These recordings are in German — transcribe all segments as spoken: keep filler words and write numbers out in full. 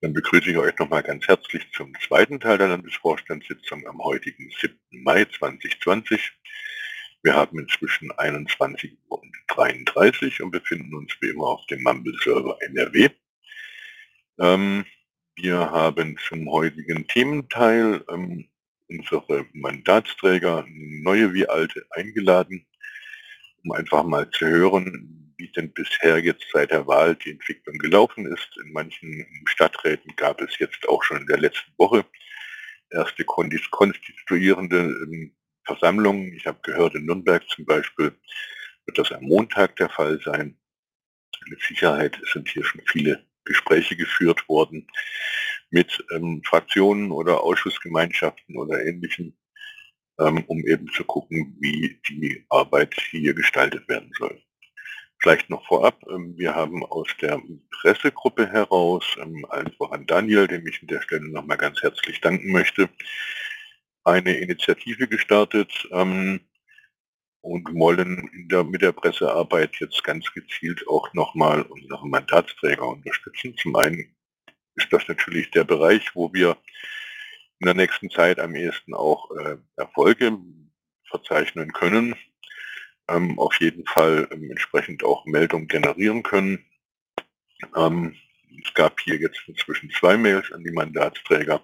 Dann begrüße ich euch nochmal ganz herzlich zum zweiten Teil der Landesvorstandssitzung am heutigen siebten Mai zweitausendzwanzig. Wir haben inzwischen einundzwanzig Uhr dreiunddreißig und befinden uns wie immer auf dem Mumble-Server N R W. Ähm, wir haben zum heutigen Thementeil ähm, unsere Mandatsträger, neue wie alte, eingeladen, um einfach mal zu hören, wie denn bisher jetzt seit der Wahl die Entwicklung gelaufen ist. In manchen Stadträten gab es jetzt auch schon in der letzten Woche erste konstituierende ähm, Versammlungen. Ich habe gehört, in Nürnberg zum Beispiel wird das am Montag der Fall sein. Mit Sicherheit sind hier schon viele Gespräche geführt worden mit ähm, Fraktionen oder Ausschussgemeinschaften oder Ähnlichem, ähm, um eben zu gucken, wie die Arbeit hier gestaltet werden soll. Vielleicht noch vorab, ähm, wir haben aus der Pressegruppe heraus, ähm, allen voran Daniel, dem ich an der Stelle nochmal ganz herzlich danken möchte, eine Initiative gestartet ähm, und wollen in der, mit der Pressearbeit jetzt ganz gezielt auch nochmal unsere Mandatsträger unterstützen. Zum einen ist das natürlich der Bereich, wo wir in der nächsten Zeit am ehesten auch äh, Erfolge verzeichnen können, ähm, auf jeden Fall ähm, entsprechend auch Meldungen generieren können. Ähm, es gab hier jetzt inzwischen zwei Mails an die Mandatsträger.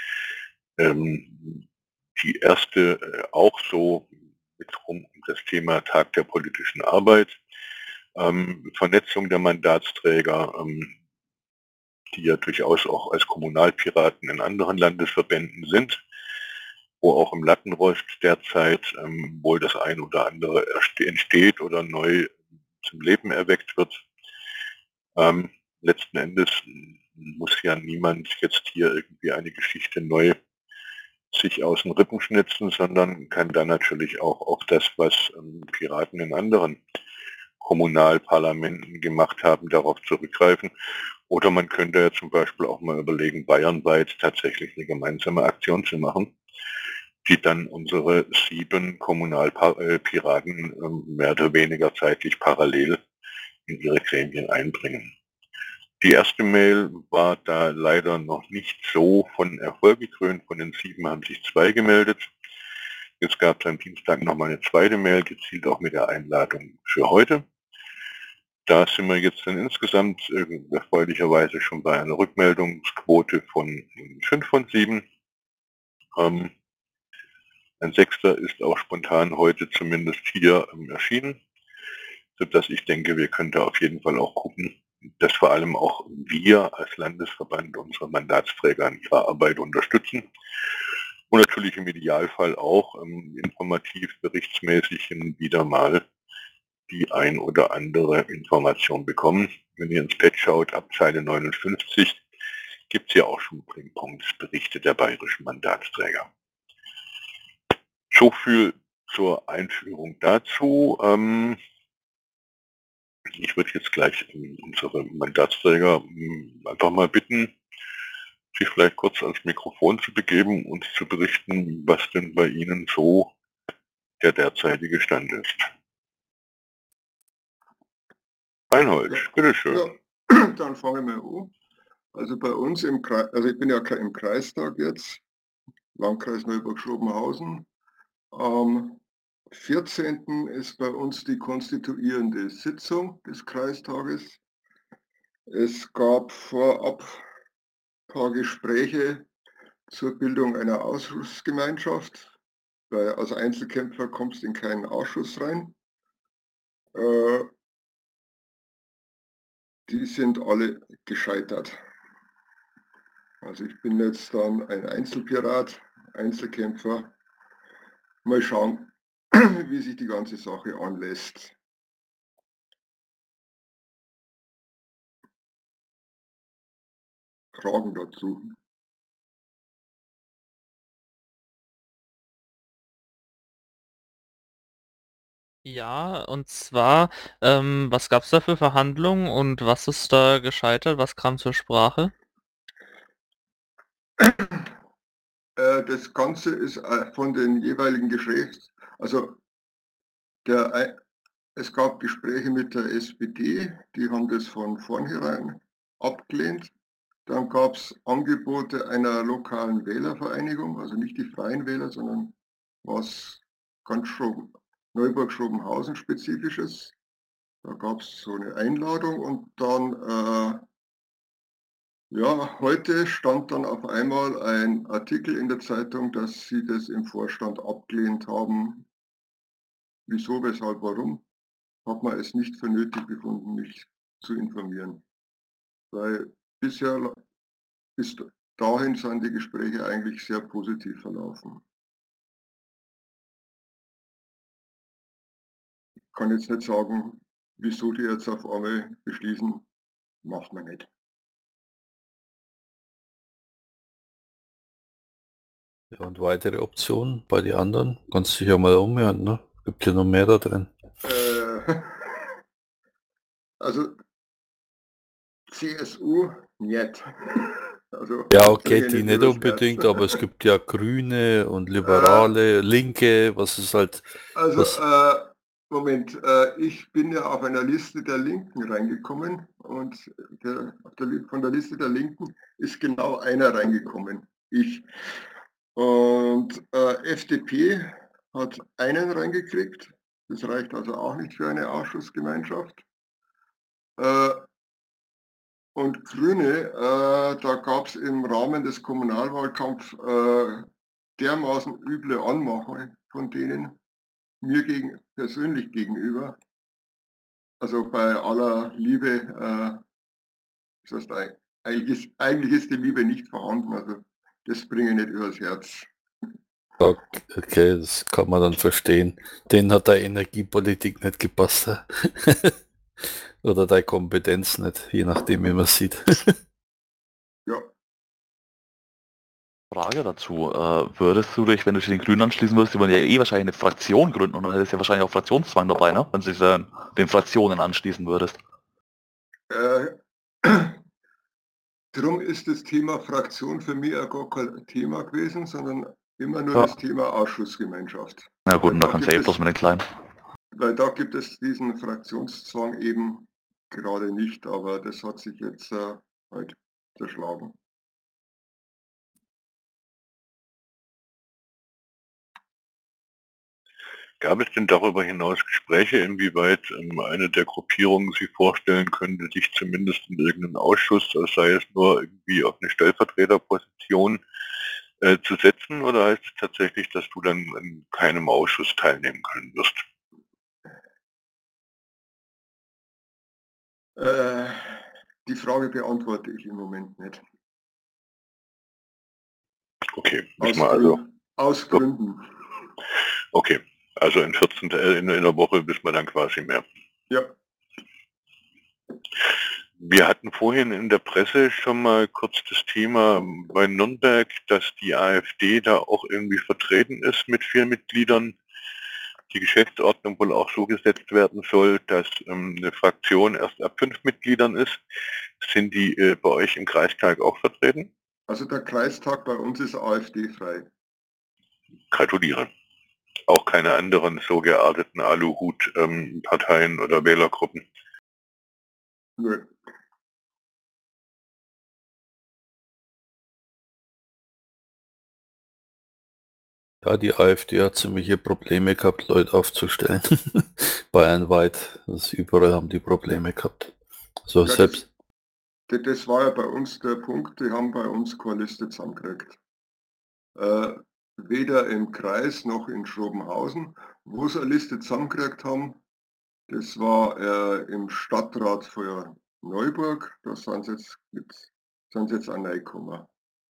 Ähm, die erste äh, auch so mit rum um das Thema Tag der politischen Arbeit, ähm, Vernetzung der Mandatsträger, ähm, die ja durchaus auch als Kommunalpiraten in anderen Landesverbänden sind, wo auch im Lattenrost derzeit ähm, wohl das ein oder andere entsteht oder neu zum Leben erweckt wird. Ähm, letzten Endes muss ja niemand jetzt hier irgendwie eine Geschichte neu sich aus den Rippen schnitzen, sondern kann dann natürlich auch auf das, was ähm, Piraten in anderen Kommunalparlamenten gemacht haben, darauf zurückgreifen. Oder man könnte ja zum Beispiel auch mal überlegen, bayernweit tatsächlich eine gemeinsame Aktion zu machen, die dann unsere sieben Kommunalpiraten ähm, mehr oder weniger zeitlich parallel in ihre Gremien einbringen. Die erste Mail war da leider noch nicht so von Erfolg gekrönt. Von den sieben haben sich zwei gemeldet. Jetzt gab es am Dienstag nochmal eine zweite Mail, gezielt auch mit der Einladung für heute. Da sind wir jetzt dann insgesamt äh, erfreulicherweise schon bei einer Rückmeldungsquote von fünf von sieben. Ähm, ein Sechster ist auch spontan heute zumindest hier ähm, erschienen, sodass ich denke, wir können da auf jeden Fall auch gucken, dass vor allem auch wir als Landesverband unsere Mandatsträger in ihrer Arbeit unterstützen und natürlich im Idealfall auch ähm, informativ, berichtsmäßig hin wieder mal die ein oder andere Information bekommen. Wenn ihr ins Pad schaut, ab Zeile neunundfünfzig gibt es ja auch schon Berichte der bayerischen Mandatsträger. So viel zur Einführung dazu. Ähm, ich würde jetzt gleich unsere Mandatsträger einfach mal bitten, sich vielleicht kurz ans Mikrofon zu begeben und zu berichten, was denn bei Ihnen so der derzeitige Stand ist. Reinhold, Ja, bitteschön. Ja, dann fangen wir an. Also bei uns im Kreis, also ich bin ja im Kreistag jetzt, Landkreis Neuburg-Schrobenhausen. Am vierzehnten ist bei uns die konstituierende Sitzung des Kreistages. Es gab vorab ein paar Gespräche zur Bildung einer Ausschussgemeinschaft, weil als Einzelkämpfer kommst du in keinen Ausschuss rein. Äh, die sind alle gescheitert. Also ich bin jetzt dann ein Einzelpirat, Einzelkämpfer. Mal schauen, wie sich die ganze Sache anlässt. Fragen dazu? Ja, und zwar, ähm, was gab es da für Verhandlungen und was ist da gescheitert? Was kam zur Sprache? Das Ganze ist von den jeweiligen Gesprächs, also der, es gab Gespräche mit der S P D, die haben das von vornherein abgelehnt, Dann gab es Angebote einer lokalen Wählervereinigung, also nicht die Freien Wähler, sondern was ganz Schroben, Neuburg-Schrobenhausen spezifisches. Da gab es so eine Einladung und dann, äh, ja, heute stand dann auf einmal ein Artikel in der Zeitung, dass sie das im Vorstand abgelehnt haben. Wieso, weshalb, warum, hat man es nicht für nötig befunden, mich zu informieren. Weil bisher bis dahin sind die Gespräche eigentlich sehr positiv verlaufen. Ich kann jetzt nicht sagen, wieso die jetzt auf einmal beschließen, macht man nicht. Ja, und weitere Optionen bei den anderen? Kannst du dich ja mal umhören, ne? Gibt ja noch mehr da drin. Äh, also C S U, nicht. Also, Ja, okay, bringe die nicht nicht übers unbedingt, Herz. aber es gibt ja Grüne und Liberale, Linke, was ist halt, Also, was, äh, Moment, äh, ich bin ja auf einer Liste der Linken reingekommen und der, auf der, von der Liste der Linken ist genau einer reingekommen, ich. Und äh, F D P hat einen reingekriegt, das reicht also auch nicht für eine Ausschussgemeinschaft. Äh, und Grüne, äh, da gab es im Rahmen des Kommunalwahlkampfs äh, dermaßen üble Anmachungen von denen, mir gegen, persönlich gegenüber. Also bei aller Liebe, äh, das heißt, eigentlich, ist, eigentlich ist die Liebe nicht vorhanden, also das bringe ich nicht übers Herz. okay, das kann man dann verstehen. Den hat der Energiepolitik nicht gepasst. Ja? Oder deine Kompetenz nicht, je nachdem, wie man sieht. Ja. Frage dazu, äh, würdest du dich, wenn du dich den Grünen anschließen würdest, die wollen ja eh wahrscheinlich eine Fraktion gründen und dann hättest du ja wahrscheinlich auch Fraktionszwang dabei, ne? Wenn du dich äh, den Fraktionen anschließen würdest. Äh, Darum ist das Thema Fraktion für mich auch gar kein Thema gewesen, sondern immer nur Ja. das Thema Ausschussgemeinschaft. Na gut, und da Da kannst du gibt ja eh bloß es- mit den Kleinen. Weil da gibt es diesen Fraktionszwang eben gerade nicht, aber das hat sich jetzt äh, halt zerschlagen. Gab es denn darüber hinaus Gespräche, inwieweit ähm, eine der Gruppierungen sich vorstellen könnte, dich zumindest in irgendeinen Ausschuss, sei es nur irgendwie auf eine Stellvertreterposition, äh, zu setzen? Oder heißt es tatsächlich, dass du dann in keinem Ausschuss teilnehmen können wirst? Äh, die Frage beantworte ich im Moment nicht. Okay, Aus, müssen wir also, Gründen, aus Gründen. okay, also in vierzehn, äh, in, in einer Woche wissen wir dann quasi mehr. Ja. Wir hatten vorhin in der Presse schon mal kurz das Thema bei Nürnberg, dass die AfD da auch irgendwie vertreten ist mit vier Mitgliedern. Die Geschäftsordnung wohl auch so gesetzt werden soll, dass ähm, eine Fraktion erst ab fünf Mitgliedern ist. Sind die äh, bei euch im Kreistag auch vertreten? Also der Kreistag bei uns ist AfD-frei. Gratuliere. Auch keine anderen so gearteten Aluhut-Parteien ähm, oder Wählergruppen. Nö. Ja, die AfD hat ziemliche Probleme gehabt, Leute aufzustellen. Bayernweit, das überall haben die Probleme gehabt. So Ja, selbst. Das, das war ja bei uns der Punkt, die haben bei uns keine Liste zusammengekriegt. Äh, weder im Kreis noch in Schrobenhausen. Wo sie eine Liste zusammengekriegt haben, das war äh, im Stadtrat für Neuburg. Da sind sie jetzt, jetzt, sind sie jetzt auch reingekommen.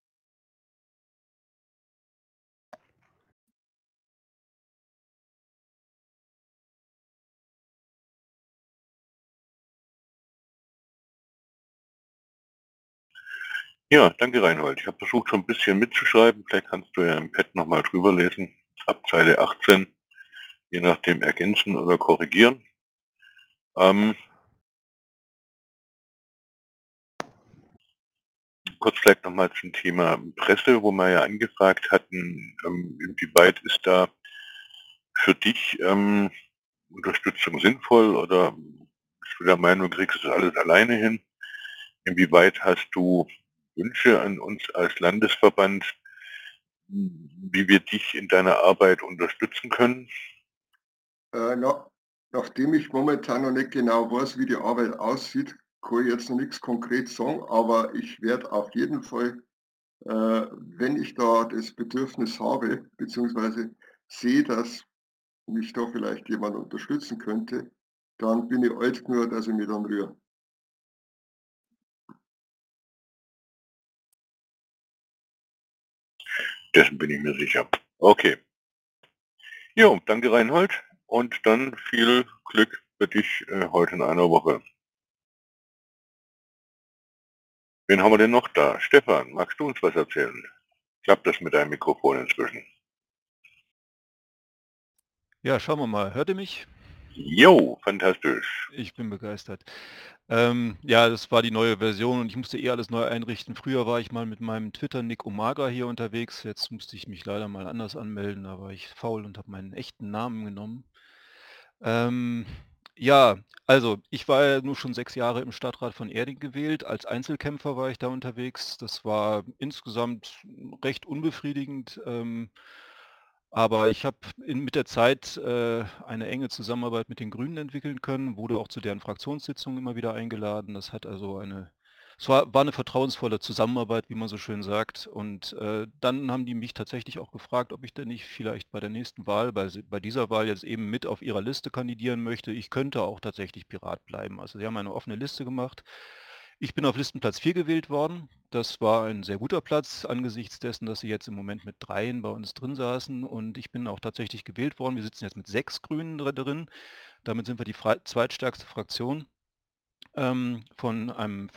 Ja, danke Reinhold. Ich habe versucht schon ein bisschen mitzuschreiben. Vielleicht kannst du ja im Pad nochmal drüber lesen. Ab Zeile achtzehn, je nachdem ergänzen oder korrigieren. Ähm, kurz vielleicht nochmal zum Thema Presse, wo wir ja angefragt hatten, ähm, inwieweit ist da für dich ähm, Unterstützung sinnvoll oder bist du der Meinung, kriegst du das alles alleine hin? Inwieweit hast du Wünsche an uns als Landesverband, wie wir dich in deiner Arbeit unterstützen können? Äh, na, nachdem ich momentan noch nicht genau weiß, wie die Arbeit aussieht, kann ich jetzt noch nichts konkret sagen, aber ich werde auf jeden Fall, äh, wenn ich da das Bedürfnis habe, beziehungsweise sehe, dass mich da vielleicht jemand unterstützen könnte, dann bin ich alt genug, dass ich mich dann rühre. Dessen bin ich mir sicher. Okay. Jo, danke Reinhold und dann viel Glück für dich äh, heute in einer Woche. Wen haben wir denn noch da? Stefan, magst du uns was erzählen? Klappt das mit deinem Mikrofon inzwischen? Ja, schauen wir mal. Hört ihr mich? Jo, fantastisch. Ich bin begeistert. Ähm, ja, das war die neue Version und ich musste eh alles neu einrichten. Früher war ich mal mit meinem Twitter-Nick Umaga hier unterwegs. Jetzt musste ich mich leider mal anders anmelden, da war ich faul und habe meinen echten Namen genommen. Ähm, ja, also ich war ja nur schon sechs Jahre im Stadtrat von Erding gewählt. Als Einzelkämpfer war ich da unterwegs. Das war insgesamt recht unbefriedigend. Ähm, aber ich habe mit der Zeit äh, eine enge Zusammenarbeit mit den Grünen entwickeln können, wurde auch zu deren Fraktionssitzungen immer wieder eingeladen. Das hat also eine, es war, war eine vertrauensvolle Zusammenarbeit, wie man so schön sagt. Und äh, dann haben die mich tatsächlich auch gefragt, ob ich denn nicht vielleicht bei der nächsten Wahl, bei, bei dieser Wahl jetzt eben mit auf ihrer Liste kandidieren möchte. Ich könnte auch tatsächlich Pirat bleiben. Also sie haben eine offene Liste gemacht. Ich bin auf Listenplatz vier gewählt worden. Das war ein sehr guter Platz angesichts dessen, dass sie jetzt im Moment mit dreien bei uns drin saßen und ich bin auch tatsächlich gewählt worden. Wir sitzen jetzt mit sechs Grünen drin. Damit sind wir die zweitstärkste Fraktion. Ähm, von einem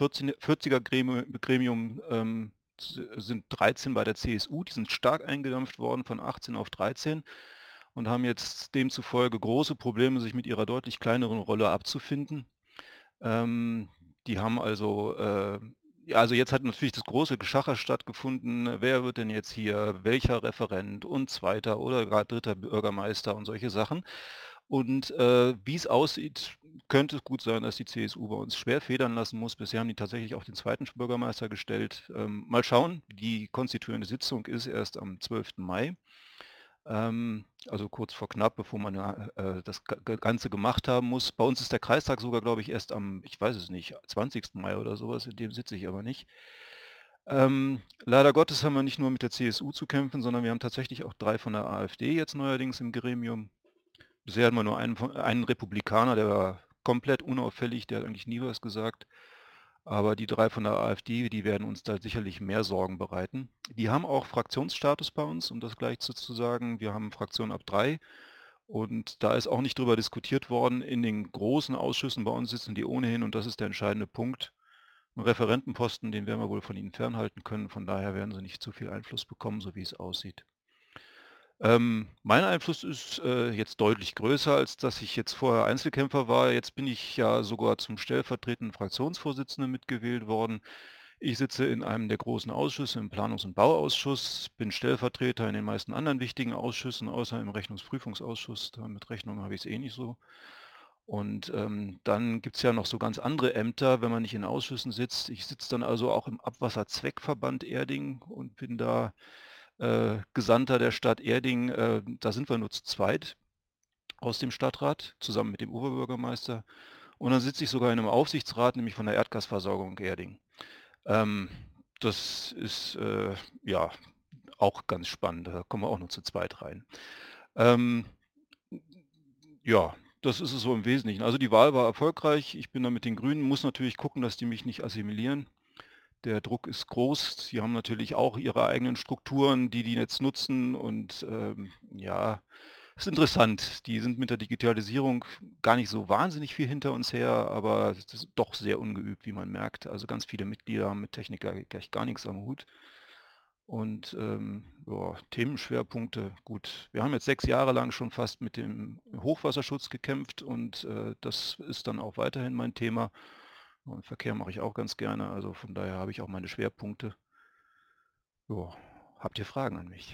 vierziger-Gremium ähm, sind dreizehn bei der C S U. Die sind stark eingedampft worden von achtzehn auf dreizehn und haben jetzt demzufolge große Probleme, sich mit ihrer deutlich kleineren Rolle abzufinden. Ähm, die haben also, äh, ja, also jetzt hat natürlich das große Geschacher stattgefunden. Wer wird denn jetzt hier welcher Referent und zweiter oder gerade dritter Bürgermeister und solche Sachen. Und äh, wie es aussieht, könnte es gut sein, dass die C S U bei uns schwer federn lassen muss. Bisher haben die tatsächlich auch den zweiten Bürgermeister gestellt. Ähm, mal schauen, die konstituierende Sitzung ist erst am zwölften Mai. Ähm, also kurz vor knapp, bevor man äh, das Ganze gemacht haben muss. Bei uns ist der Kreistag sogar, glaube ich, erst am, ich weiß es nicht, zwanzigsten Mai oder sowas, in dem sitze ich aber nicht. Ähm, leider Gottes haben wir nicht nur mit der C S U zu kämpfen, sondern wir haben tatsächlich auch drei von der AfD jetzt neuerdings im Gremium. Bisher hatten wir nur einen, einen Republikaner, der war komplett unauffällig, der hat eigentlich nie was gesagt. Aber die drei von der AfD, die werden uns da sicherlich mehr Sorgen bereiten. Die haben auch Fraktionsstatus bei uns, um das gleich zu, zu sagen. Wir haben Fraktion ab drei und da ist auch nicht drüber diskutiert worden. In den großen Ausschüssen bei uns sitzen die ohnehin und das ist der entscheidende Punkt. Einen Referentenposten, den werden wir wohl von ihnen fernhalten können. Von daher werden sie nicht zu viel Einfluss bekommen, so wie es aussieht. Ähm, mein Einfluss ist äh, jetzt deutlich größer, als dass ich jetzt vorher Einzelkämpfer war. Jetzt bin ich ja sogar zum stellvertretenden Fraktionsvorsitzenden mitgewählt worden. Ich sitze in einem der großen Ausschüsse, im Planungs- und Bauausschuss, bin Stellvertreter in den meisten anderen wichtigen Ausschüssen, außer im Rechnungsprüfungsausschuss. Da mit Rechnung habe ich es eh nicht so. Und ähm, dann gibt es ja noch so ganz andere Ämter, wenn man nicht in Ausschüssen sitzt. Ich sitze dann also auch im Abwasserzweckverband Erding und bin da äh, Gesandter der Stadt Erding. Äh, da sind wir nur zu zweit aus dem Stadtrat, zusammen mit dem Oberbürgermeister. Und dann sitze ich sogar in einem Aufsichtsrat, nämlich von der Erdgasversorgung Erding. Ähm, das ist äh, ja auch ganz spannend. Da kommen wir auch nur zu zweit rein. Ähm, ja, das ist es so im Wesentlichen. Also die Wahl war erfolgreich. Ich bin da mit den Grünen, muss natürlich gucken, dass die mich nicht assimilieren. Der Druck ist groß. Sie haben natürlich auch ihre eigenen Strukturen, die die jetzt nutzen. Und ähm, ja, ist interessant. Die sind mit der Digitalisierung gar nicht so wahnsinnig viel hinter uns her, aber es ist doch sehr ungeübt, wie man merkt. Also ganz viele Mitglieder haben mit Technik gleich gar nichts am Hut. Und ähm, ja, Themenschwerpunkte, gut. Wir haben jetzt sechs Jahre lang schon fast mit dem Hochwasserschutz gekämpft und äh, das ist dann auch weiterhin mein Thema. Und Verkehr mache ich auch ganz gerne, also von daher habe ich auch meine Schwerpunkte. Jo, habt ihr Fragen an mich?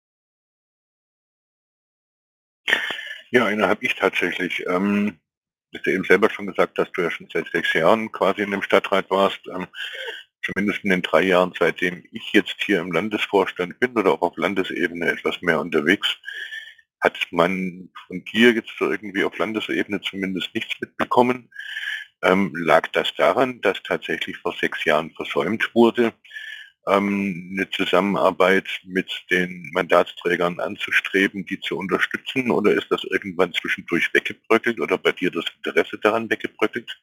Ja, eine habe ich tatsächlich. Ähm, hast ja eben selber schon gesagt, dass du ja schon seit sechs Jahren quasi in dem Stadtrat warst. Ähm, zumindest in den drei Jahren, seitdem ich jetzt hier im Landesvorstand bin oder auch auf Landesebene etwas mehr unterwegs, hat man von dir jetzt so irgendwie auf Landesebene zumindest nichts mitbekommen. Ähm, lag das daran, dass tatsächlich vor sechs Jahren versäumt wurde, ähm, eine Zusammenarbeit mit den Mandatsträgern anzustreben, die zu unterstützen, oder ist das irgendwann zwischendurch weggebröckelt oder bei dir das Interesse daran weggebröckelt?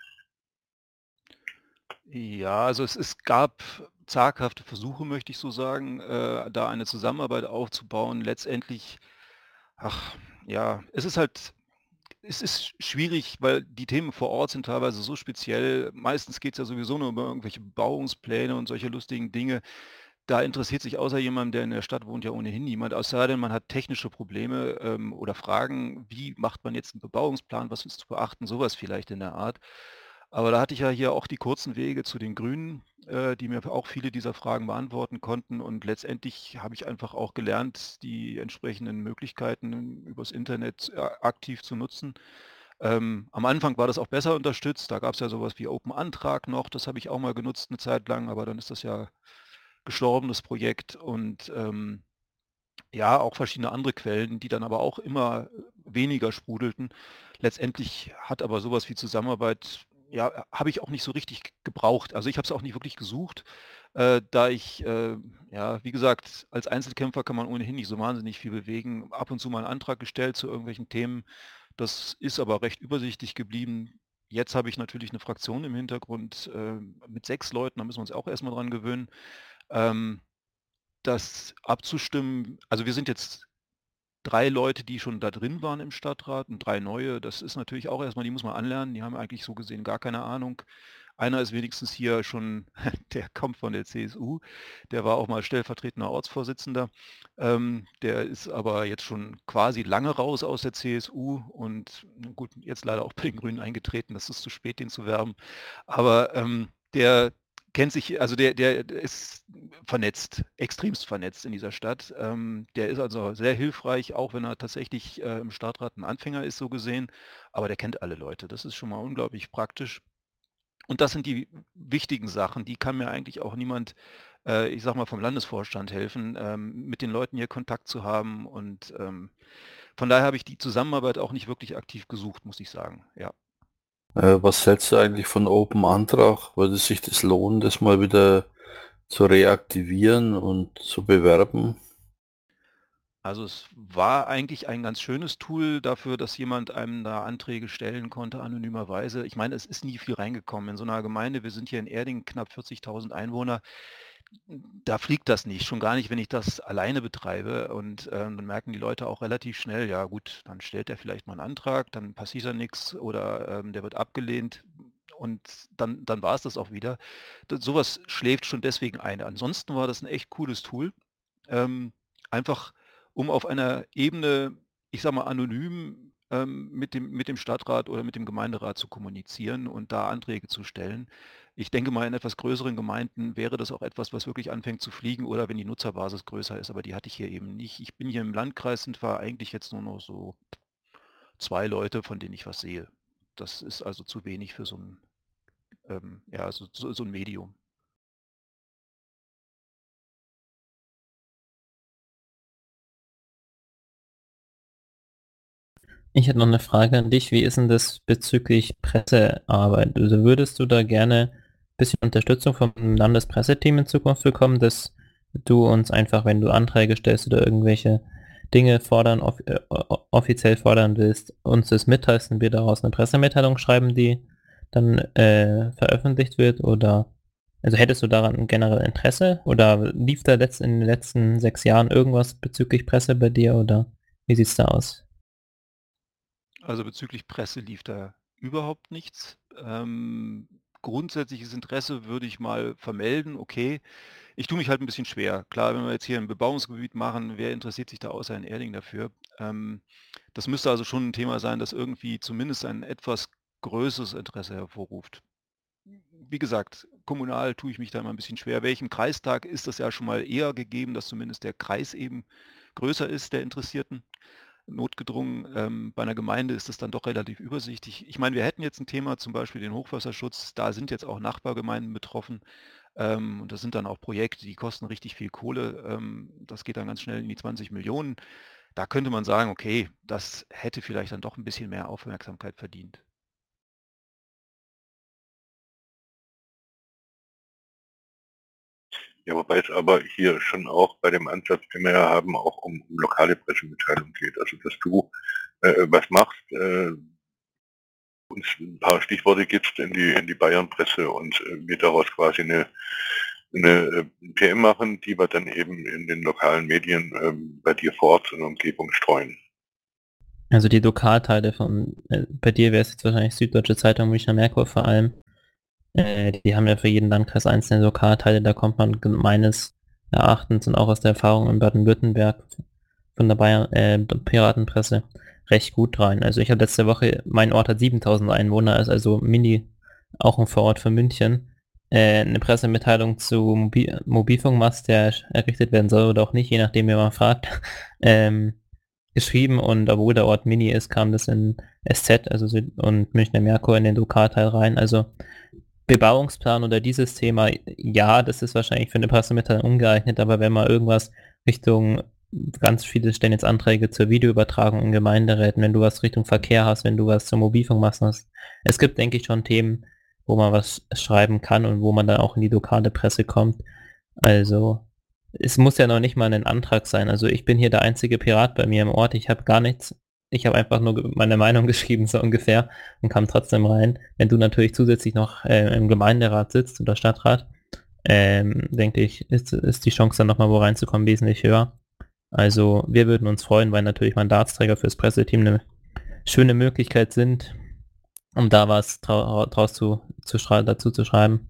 Ja, also es, es gab zaghafte Versuche, möchte ich so sagen, äh, da eine Zusammenarbeit aufzubauen. Letztendlich, ach ja, es ist halt, es ist schwierig, weil die Themen vor Ort sind teilweise so speziell. Meistens geht es ja sowieso nur über irgendwelche Bebauungspläne und solche lustigen Dinge. Da interessiert sich außer jemandem, der in der Stadt wohnt, ja ohnehin niemand. Es sei denn, man hat technische Probleme ähm, oder Fragen, wie macht man jetzt einen Bebauungsplan, was ist zu beachten, sowas vielleicht in der Art. Aber da hatte ich ja hier auch die kurzen Wege zu den Grünen, äh, die mir auch viele dieser Fragen beantworten konnten. Und letztendlich habe ich einfach auch gelernt, die entsprechenden Möglichkeiten übers Internet äh, aktiv zu nutzen. Ähm, am Anfang war das auch besser unterstützt. Da gab es ja sowas wie Open Antrag noch. Das habe ich auch mal genutzt eine Zeit lang, aber dann ist das ja gestorbenes Projekt und ähm, ja, auch verschiedene andere Quellen, die dann aber auch immer weniger sprudelten. Letztendlich hat aber sowas wie Zusammenarbeit, ja, habe ich auch nicht so richtig gebraucht. Also ich habe es auch nicht wirklich gesucht, äh, da ich, äh, ja, wie gesagt, als Einzelkämpfer kann man ohnehin nicht so wahnsinnig viel bewegen. Ab und zu mal einen Antrag gestellt zu irgendwelchen Themen. Das ist aber recht übersichtlich geblieben. Jetzt habe ich natürlich eine Fraktion im Hintergrund äh, mit sechs Leuten, da müssen wir uns auch erstmal dran gewöhnen. Ähm, das abzustimmen, also wir sind jetzt drei Leute, die schon da drin waren im Stadtrat und drei neue. Das ist natürlich auch erstmal, die muss man anlernen, die haben eigentlich so gesehen gar keine Ahnung. Einer ist wenigstens hier schon, der kommt von der C S U, der war auch mal stellvertretender Ortsvorsitzender. Ähm, der ist aber jetzt schon quasi lange raus aus der C S U und gut, jetzt leider auch bei den Grünen eingetreten, das ist zu spät, den zu werben. Aber ähm, der kennt sich, also der, der ist vernetzt, extremst vernetzt in dieser Stadt. Ähm, der ist also sehr hilfreich, auch wenn er tatsächlich äh, im Stadtrat ein Anfänger ist, so gesehen. Aber der kennt alle Leute. Das ist schon mal unglaublich praktisch. Und das sind die wichtigen Sachen. Die kann mir eigentlich auch niemand, äh, ich sag mal, vom Landesvorstand helfen, ähm, mit den Leuten hier Kontakt zu haben. Und ähm, von daher habe ich die Zusammenarbeit auch nicht wirklich aktiv gesucht, muss ich sagen. Ja. Äh, was hältst du eigentlich von Open Antrag? Würde sich das lohnen, das mal wieder zu reaktivieren und zu bewerben? Also es war eigentlich ein ganz schönes Tool dafür, dass jemand einem da Anträge stellen konnte, anonymerweise. Ich meine, es ist nie viel reingekommen. In so einer Gemeinde, wir sind hier in Erding, knapp vierzigtausend Einwohner, da fliegt das nicht, schon gar nicht, wenn ich das alleine betreibe. Und ähm, dann merken die Leute auch relativ schnell, ja gut, dann stellt er vielleicht mal einen Antrag, dann passiert da nichts oder ähm, der wird abgelehnt und dann, dann war es das auch wieder. Das, sowas schläft schon deswegen ein. Ansonsten war das ein echt cooles Tool. Ähm, einfach um auf einer Ebene, ich sage mal, anonym ähm, mit dem, mit dem Stadtrat oder mit dem Gemeinderat zu kommunizieren und da Anträge zu stellen. Ich denke mal, in etwas größeren Gemeinden wäre das auch etwas, was wirklich anfängt zu fliegen oder wenn die Nutzerbasis größer ist, aber die hatte ich hier eben nicht. Ich bin hier im Landkreis, sind wir eigentlich jetzt nur noch so zwei Leute, von denen ich was sehe. Das ist also zu wenig für so ein, ähm, ja, so, so, so ein Medium. Ich hätte noch eine Frage an dich. Wie ist denn das bezüglich Pressearbeit? Also würdest du da gerne ein bisschen Unterstützung vom Landespresseteam in Zukunft bekommen, dass du uns einfach, wenn du Anträge stellst oder irgendwelche Dinge fordern, off äh, offiziell fordern willst, uns das mitteilst und wir daraus eine Pressemitteilung schreiben, die dann äh, veröffentlicht wird? Oder also hättest du daran generell Interesse? Oder lief da letzt, in den letzten sechs Jahren irgendwas bezüglich Presse bei dir oder wie sieht's da aus? Also bezüglich Presse lief da überhaupt nichts. Ähm, grundsätzliches Interesse würde ich mal vermelden, okay. Ich tue mich halt ein bisschen schwer. Klar, wenn wir jetzt hier ein Bebauungsgebiet machen, wer interessiert sich da außer in Erding dafür? Ähm, das müsste also schon ein Thema sein, das irgendwie zumindest ein etwas größeres Interesse hervorruft. Wie gesagt, kommunal tue ich mich da immer ein bisschen schwer. Welchem Kreistag ist das ja schon mal eher gegeben, dass zumindest der Kreis eben größer ist, der Interessierten. notgedrungen. Ähm, bei einer Gemeinde ist es dann doch relativ übersichtlich. Ich meine, wir hätten jetzt ein Thema, zum Beispiel den Hochwasserschutz, da sind jetzt auch Nachbargemeinden betroffen. Ähm, und das sind dann auch Projekte, die kosten richtig viel Kohle. Ähm, das geht dann ganz schnell in die zwanzig Millionen. Da könnte man sagen, okay, das hätte vielleicht dann doch ein bisschen mehr Aufmerksamkeit verdient. Ja, wobei es aber hier schon auch bei dem Ansatz, den wir ja haben, auch um, um lokale Pressemitteilung geht. Also dass du äh, was machst, äh, uns ein paar Stichworte gibst in die in die Bayern-Presse und äh, wir daraus quasi eine, eine äh, P M machen, die wir dann eben in den lokalen Medien ähm, bei dir vor Ort in der Umgebung streuen. Also die Lokalteile von, äh, bei dir wäre es jetzt wahrscheinlich Süddeutsche Zeitung, Münchner Merkur vor allem. Äh, die haben ja für jeden Landkreis einzelne Lokalteile, da kommt man meines Erachtens und auch aus der Erfahrung in Baden-Württemberg von der Bayern, äh, Piratenpresse recht gut rein. Also ich habe letzte Woche, mein Ort hat siebentausend Einwohner, ist also mini, auch ein Vorort für München, äh, eine Pressemitteilung zu Mobi Mobilfunkmast, der errichtet werden soll oder auch nicht, je nachdem, wer man fragt, ähm, geschrieben, und obwohl der Ort mini ist, kam das in S Z, also Süd- und Münchner Merkur in den Lokalteil rein. Also Bebauungsplan oder dieses Thema, ja, das ist wahrscheinlich für eine Pressemitteilung ungeeignet, aber wenn man irgendwas Richtung, ganz viele stellen jetzt Anträge zur Videoübertragung in Gemeinderäten, wenn du was Richtung Verkehr hast, wenn du was zur Mobilfunkmast hast, es gibt, denke ich, schon Themen, wo man was schreiben kann und wo man dann auch in die lokale Presse kommt. Also es muss ja noch nicht mal ein Antrag sein. Also ich bin hier der einzige Pirat bei mir im Ort, ich habe gar nichts. Ich habe einfach nur meine Meinung geschrieben, so ungefähr, und kam trotzdem rein. Wenn du natürlich zusätzlich noch äh, im Gemeinderat sitzt oder Stadtrat, ähm, denke ich, ist, ist die Chance dann nochmal wo reinzukommen wesentlich höher. Also wir würden uns freuen, weil natürlich Mandatsträger fürs Presseteam eine schöne Möglichkeit sind, um da was trau draus zu, zu dazu zu schreiben.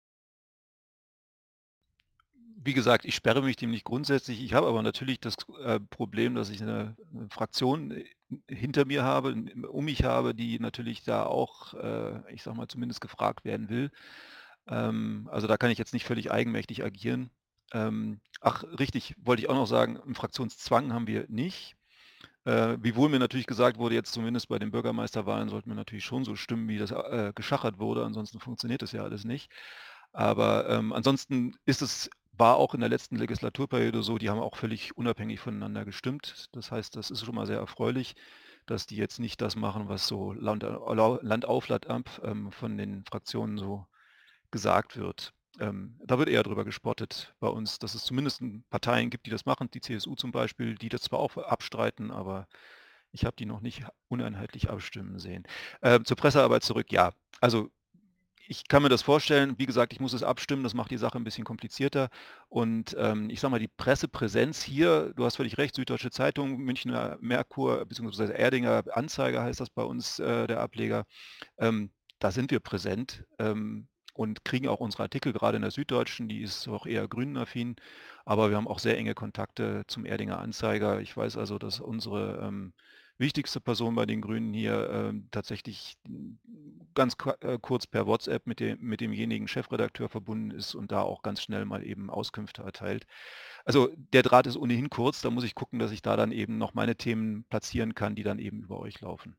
Wie gesagt, ich sperre mich dem nicht grundsätzlich. Ich habe aber natürlich das äh, Problem, dass ich eine, eine Fraktion äh, hinter mir habe, um mich habe, die natürlich da auch, äh, ich sag mal, zumindest gefragt werden will. Ähm, also da kann ich jetzt nicht völlig eigenmächtig agieren. Ähm, ach, richtig, wollte ich auch noch sagen, einen Fraktionszwang haben wir nicht. Äh, wiewohl mir natürlich gesagt wurde, jetzt zumindest bei den Bürgermeisterwahlen sollten wir natürlich schon so stimmen, wie das äh, geschachert wurde, ansonsten funktioniert das ja alles nicht. Aber ähm, ansonsten ist es, war auch in der letzten Legislaturperiode so, die haben auch völlig unabhängig voneinander gestimmt. Das heißt, das ist schon mal sehr erfreulich, dass die jetzt nicht das machen, was so Land, Land auf, Land ab ähm, von den Fraktionen so gesagt wird. Ähm, da wird eher drüber gespottet bei uns, dass es zumindest Parteien gibt, die das machen, die C S U zum Beispiel, die das zwar auch abstreiten, aber ich habe die noch nicht uneinheitlich abstimmen sehen. Äh, zur Pressearbeit zurück, ja. Also ich kann mir das vorstellen, wie gesagt, ich muss es abstimmen, das macht die Sache ein bisschen komplizierter. Und ähm, ich sage mal, die Pressepräsenz hier, du hast völlig recht, Süddeutsche Zeitung, Münchner Merkur, beziehungsweise Erdinger Anzeiger heißt das bei uns, äh, der Ableger, ähm, da sind wir präsent. Ähm, und kriegen auch unsere Artikel, gerade in der Süddeutschen, die ist auch eher grünenaffin, aber wir haben auch sehr enge Kontakte zum Erdinger Anzeiger. Ich weiß also, dass unsere ähm, wichtigste Person bei den Grünen hier ähm, tatsächlich ganz äh, kurz per WhatsApp mit, dem, mit demjenigen Chefredakteur verbunden ist und da auch ganz schnell mal eben Auskünfte erteilt. Also der Draht ist ohnehin kurz, da muss ich gucken, dass ich da dann eben noch meine Themen platzieren kann, die dann eben über euch laufen.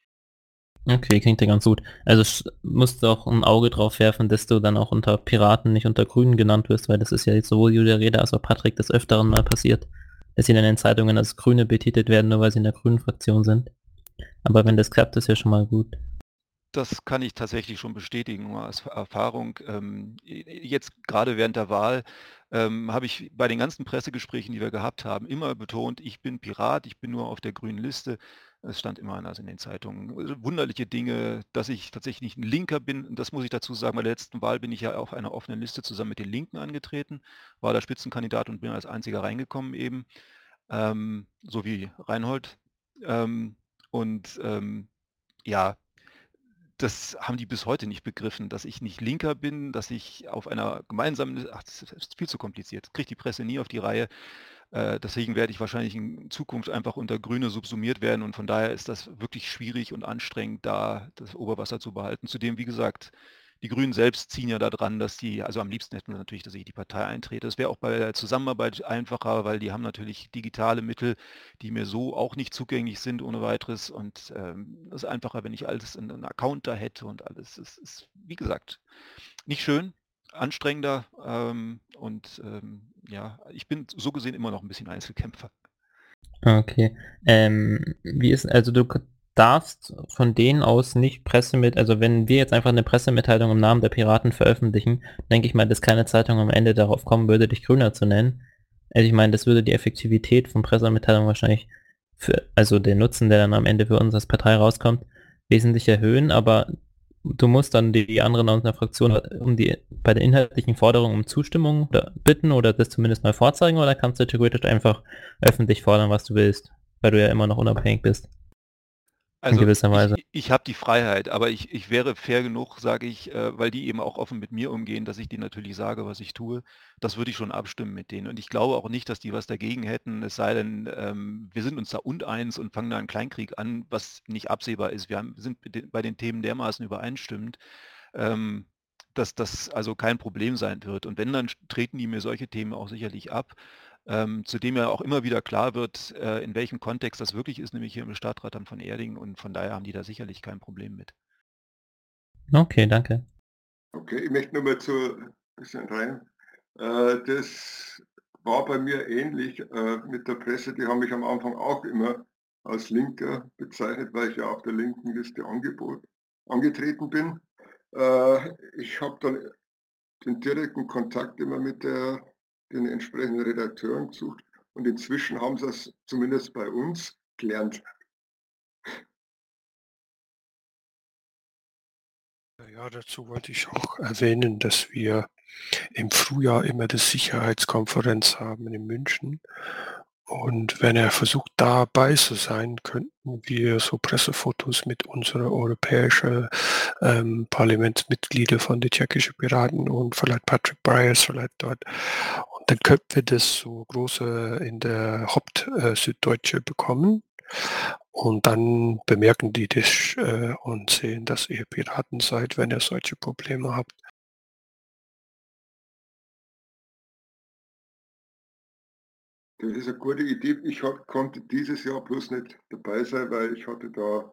Okay, klingt ja ganz gut. Also musst du auch ein Auge drauf werfen, dass du dann auch unter Piraten, nicht unter Grünen genannt wirst, weil das ist ja jetzt sowohl Julia Reda als auch Patrick des Öfteren mal passiert, dass sie in den Zeitungen als Grüne betitelt werden, nur weil sie in der grünen Fraktion sind. Aber wenn das klappt, ist ja schon mal gut. Das kann ich tatsächlich schon bestätigen als Erfahrung. Ähm, jetzt gerade während der Wahl ähm, habe ich bei den ganzen Pressegesprächen, die wir gehabt haben, immer betont, ich bin Pirat, ich bin nur auf der grünen Liste. Es stand immer anders in den Zeitungen. Wunderliche Dinge, dass ich tatsächlich ein Linker bin. Das muss ich dazu sagen, bei der letzten Wahl bin ich ja auf einer offenen Liste zusammen mit den Linken angetreten, war der Spitzenkandidat und bin als einziger reingekommen eben, ähm, so wie Reinhold. Ähm, und ähm, ja, das haben die bis heute nicht begriffen, dass ich nicht Linker bin, dass ich auf einer gemeinsamen, ach, das ist viel zu kompliziert, kriegt die Presse nie auf die Reihe. Äh, deswegen werde ich wahrscheinlich in Zukunft einfach unter Grüne subsumiert werden und von daher ist das wirklich schwierig und anstrengend, da das Oberwasser zu behalten. Zudem, wie gesagt, die Grünen selbst ziehen ja daran, dass die, also am liebsten hätten wir natürlich, dass ich die Partei eintrete. Das wäre auch bei der Zusammenarbeit einfacher, weil die haben natürlich digitale Mittel, die mir so auch nicht zugänglich sind ohne weiteres. Und ähm, das ist einfacher, wenn ich alles in einem Account da hätte und alles. Das ist, wie gesagt, nicht schön, anstrengender ähm, und ähm, ja, ich bin so gesehen immer noch ein bisschen Einzelkämpfer. Okay. Ähm, wie ist, also du k- darfst von denen aus nicht Presse mit, also wenn wir jetzt einfach eine Pressemitteilung im Namen der Piraten veröffentlichen, denke ich mal, dass keine Zeitung am Ende darauf kommen würde, dich Grüner zu nennen. Also ich meine, das würde die Effektivität von Pressemitteilungen wahrscheinlich für, also den Nutzen, der dann am Ende für uns als Partei rauskommt, wesentlich erhöhen, aber du musst dann die, die anderen aus einer Fraktion um die bei der inhaltlichen Forderung um Zustimmung oder bitten oder das zumindest mal vorzeigen oder kannst du theoretisch einfach öffentlich fordern, was du willst, weil du ja immer noch unabhängig bist. In Also gewisser Weise. ich, ich habe die Freiheit, aber ich, ich wäre fair genug, sage ich, äh, weil die eben auch offen mit mir umgehen, dass ich denen natürlich sage, was ich tue. Das würde ich schon abstimmen mit denen. Und ich glaube auch nicht, dass die was dagegen hätten, es sei denn, ähm, wir sind uns da uneins und fangen da einen Kleinkrieg an, was nicht absehbar ist. Wir haben, sind bei den Themen dermaßen übereinstimmend, ähm, dass das also kein Problem sein wird. Und wenn, dann treten die mir solche Themen auch sicherlich ab. Ähm, zudem ja auch immer wieder klar wird, äh, in welchem Kontext das wirklich ist, nämlich hier im Stadtrat dann von Erding und von daher haben die da sicherlich kein Problem mit. Okay, danke. Okay, ich möchte nochmal zu ein bisschen rein. Äh, das war bei mir ähnlich äh, mit der Presse. Die haben mich am Anfang auch immer als Linker bezeichnet, weil ich ja auf der linken Liste angebot, angetreten bin. Äh, ich habe dann den direkten Kontakt immer mit der, den entsprechenden Redakteuren gesucht und inzwischen haben sie es zumindest bei uns gelernt. Ja, dazu wollte ich auch erwähnen, dass wir im Frühjahr immer die Sicherheitskonferenz haben in München. Und wenn er versucht, dabei zu sein, könnten wir so Pressefotos mit unseren europäischen ähm, Parlamentsmitgliedern von den tschechischen Piraten und vielleicht Patrick Byers vielleicht dort. Und dann könnten wir das so große in der Haupt-Süddeutsche äh, bekommen. Und dann bemerken die das äh, und sehen, dass ihr Piraten seid, wenn ihr solche Probleme habt. Das ist eine gute Idee. Ich hab, konnte dieses Jahr bloß nicht dabei sein, weil ich hatte da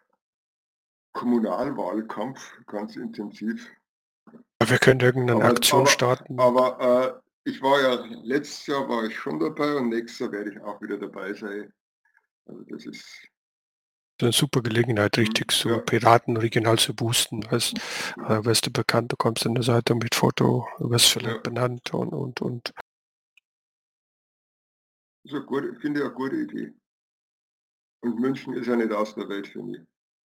Kommunalwahlkampf ganz intensiv. Wir können irgendeine Aber, Aktion aber, starten. aber äh, ich war ja, letztes Jahr war ich schon dabei und nächstes Jahr werde ich auch wieder dabei sein. Also das ist eine super Gelegenheit, richtig hm, so ja. Piraten regional zu boosten. Weißt, äh, wirst du bekannt, du kommst in der Seite mit Foto, du wirst vielleicht Ja. benannt und, und, und. Das ist eine gute, finde ich eine gute Idee. Und München ist ja nicht aus der Welt für mich.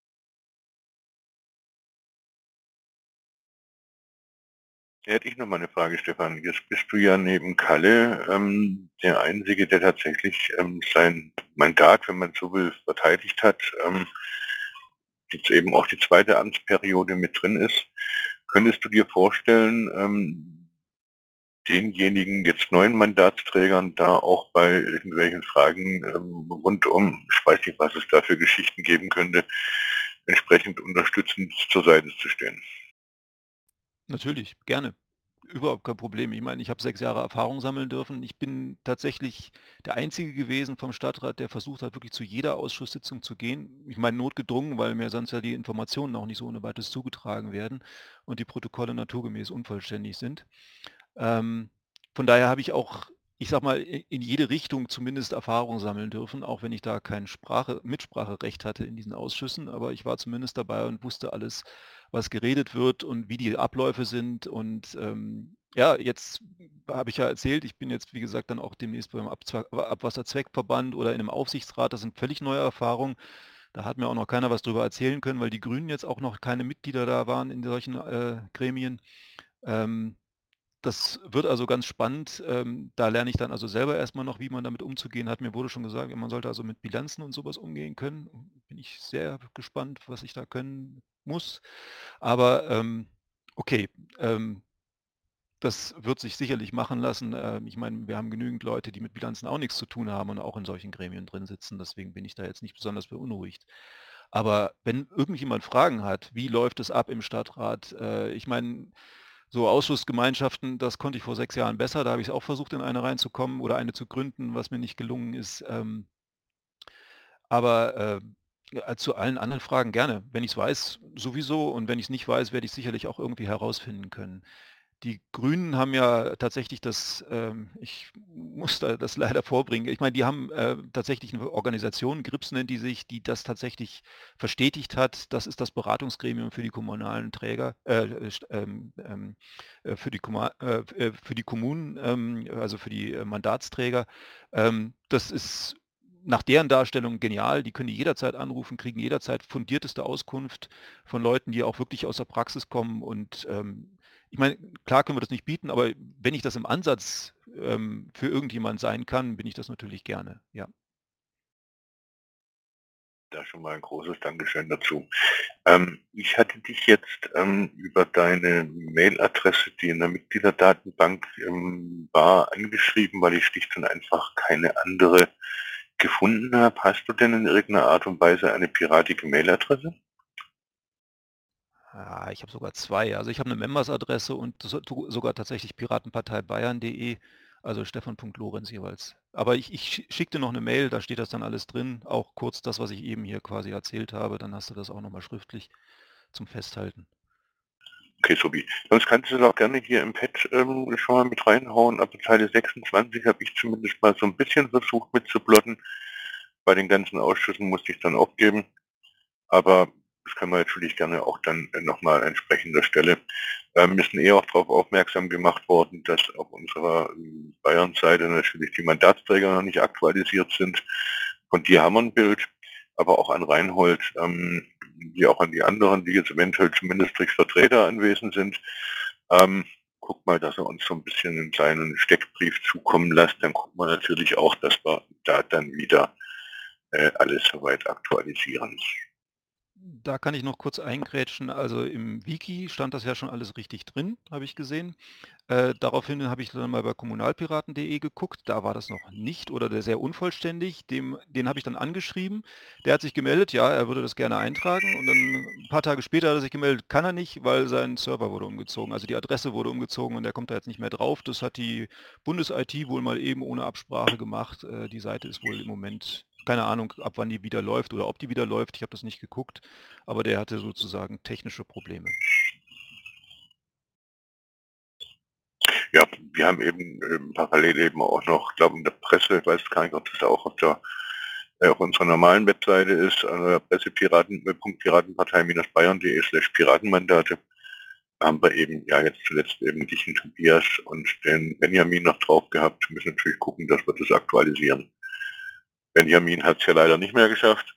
Da hätte ich noch mal eine Frage, Stefan. Jetzt bist du ja neben Kalle ähm, der Einzige, der tatsächlich ähm, sein Mandat, wenn man so will, verteidigt hat. Ähm, jetzt eben auch die zweite Amtsperiode mit drin ist. Könntest du dir vorstellen, ähm, denjenigen jetzt neuen Mandatsträgern da auch bei irgendwelchen Fragen ähm, rund um, ich weiß nicht, was es da für Geschichten geben könnte, entsprechend unterstützend zur Seite zu stehen? Natürlich, gerne. Überhaupt kein Problem. Ich meine, ich habe sechs Jahre Erfahrung sammeln dürfen. Ich bin tatsächlich der Einzige gewesen vom Stadtrat, der versucht hat, wirklich zu jeder Ausschusssitzung zu gehen. Ich meine, notgedrungen, weil mir sonst ja die Informationen auch nicht so ohne weiteres zugetragen werden und die Protokolle naturgemäß unvollständig sind. Ähm, von daher habe ich auch, ich sag mal, in jede Richtung zumindest Erfahrung sammeln dürfen, auch wenn ich da kein Sprache, Mitspracherecht hatte in diesen Ausschüssen, aber ich war zumindest dabei und wusste alles, was geredet wird und wie die Abläufe sind. Und ähm, ja, jetzt habe ich ja erzählt, ich bin jetzt, wie gesagt, dann auch demnächst beim Abzwa Abwasserzweckverband oder in einem Aufsichtsrat. Das sind völlig neue Erfahrungen. Da hat mir auch noch keiner was drüber erzählen können, weil die Grünen jetzt auch noch keine Mitglieder da waren in solchen äh, Gremien. Ähm, das wird also ganz spannend. Ähm, da lerne ich dann also selber erstmal noch, wie man damit umzugehen hat. Mir wurde schon gesagt, man sollte also mit Bilanzen und sowas umgehen können. Bin ich sehr gespannt, was ich da können muss. Aber ähm, okay, ähm, das wird sich sicherlich machen lassen. Ähm, ich meine, wir haben genügend Leute, die mit Bilanzen auch nichts zu tun haben und auch in solchen Gremien drin sitzen. Deswegen bin ich da jetzt nicht besonders beunruhigt. Aber wenn irgendjemand Fragen hat, wie läuft es ab im Stadtrat? Äh, ich meine, so Ausschussgemeinschaften, das konnte ich vor sechs Jahren besser. Da habe ich auch versucht, in eine reinzukommen oder eine zu gründen, was mir nicht gelungen ist. Ähm, aber äh, ja, zu allen anderen Fragen gerne. Wenn ich es weiß, sowieso. Und wenn ich es nicht weiß, werde ich sicherlich auch irgendwie herausfinden können. Die Grünen haben ja tatsächlich das, ähm, ich muss da das leider vorbringen, ich meine, die haben äh, tatsächlich eine Organisation, Grips nennt die sich, die das tatsächlich verstetigt hat. Das ist das Beratungsgremium für die kommunalen Träger, äh, st- ähm, ähm, äh, für die, Komma- äh, äh, für die Kommunen, ähm, also für die äh, Mandatsträger. Ähm, das ist nach deren Darstellung genial. Die können die jederzeit anrufen, kriegen jederzeit fundierteste Auskunft von Leuten, die auch wirklich aus der Praxis kommen und ähm, ich meine, klar können wir das nicht bieten, aber wenn ich das im Ansatz ähm, für irgendjemand sein kann, bin ich das natürlich gerne, ja. Da schon mal ein großes Dankeschön dazu. Ähm, ich hatte dich jetzt ähm, über deine Mailadresse, die in der Mitgliederdatenbank ähm, war, angeschrieben, weil ich schlicht und einfach keine andere gefunden habe. Hast du denn in irgendeiner Art und Weise eine piratige Mailadresse? Ah, ich habe sogar zwei. Also ich habe eine Members-Adresse und so, tu- sogar tatsächlich piratenparteibayern.de, also Stefan.Lorenz jeweils. Aber ich, ich schi- schick dir noch eine Mail, da steht das dann alles drin, auch kurz das, was ich eben hier quasi erzählt habe, dann hast du das auch nochmal schriftlich zum Festhalten. Okay, Sobi. Sonst kannst du es auch gerne hier im Pad ähm, schon mal mit reinhauen. Ab Zeile sechsundzwanzig habe ich zumindest mal so ein bisschen versucht mitzuplotten. Bei den ganzen Ausschüssen musste ich dann aufgeben. Aber das kann man natürlich gerne auch dann äh, nochmal an entsprechender Stelle. Ähm, wir sind eher auch darauf aufmerksam gemacht worden, dass auf unserer ähm, Bayern-Seite natürlich die Mandatsträger noch nicht aktualisiert sind. Von dir haben wir ein Bild, aber auch an Reinhold, ähm, wie auch an die anderen, die jetzt eventuell zumindest durch Vertreter anwesend sind. Ähm, guck mal, dass er uns so ein bisschen in seinen Steckbrief zukommen lässt. Dann gucken wir natürlich auch, dass wir da dann wieder äh, alles soweit aktualisieren. Da kann ich noch kurz eingrätschen. Also im Wiki stand das ja schon alles richtig drin, habe ich gesehen. Äh, daraufhin habe ich dann mal bei kommunalpiraten.de geguckt, da war das noch nicht oder der sehr unvollständig. Dem, den habe ich dann angeschrieben. Der hat sich gemeldet, ja, er würde das gerne eintragen. Und dann ein paar Tage später hat er sich gemeldet, kann er nicht, weil sein Server wurde umgezogen. Also die Adresse wurde umgezogen und der kommt da jetzt nicht mehr drauf. Das hat die Bundes-I T wohl mal eben ohne Absprache gemacht. Äh, die Seite ist wohl im Moment, keine Ahnung, ab wann die wieder läuft oder ob die wieder läuft. Ich habe das nicht geguckt, aber der hatte sozusagen technische Probleme. Ja, wir haben eben ähm, parallel eben auch noch, glaube in der Presse, ich weiß gar nicht, ob das auch auf der äh, auf unserer normalen Webseite ist, äh, Pressepiraten, äh, piratenpartei-bayern.de slash Piratenmandate, haben wir eben ja jetzt zuletzt eben dich und Tobias und den Benjamin noch drauf gehabt. Wir müssen natürlich gucken, dass wir das aktualisieren. Benjamin hat es ja leider nicht mehr geschafft,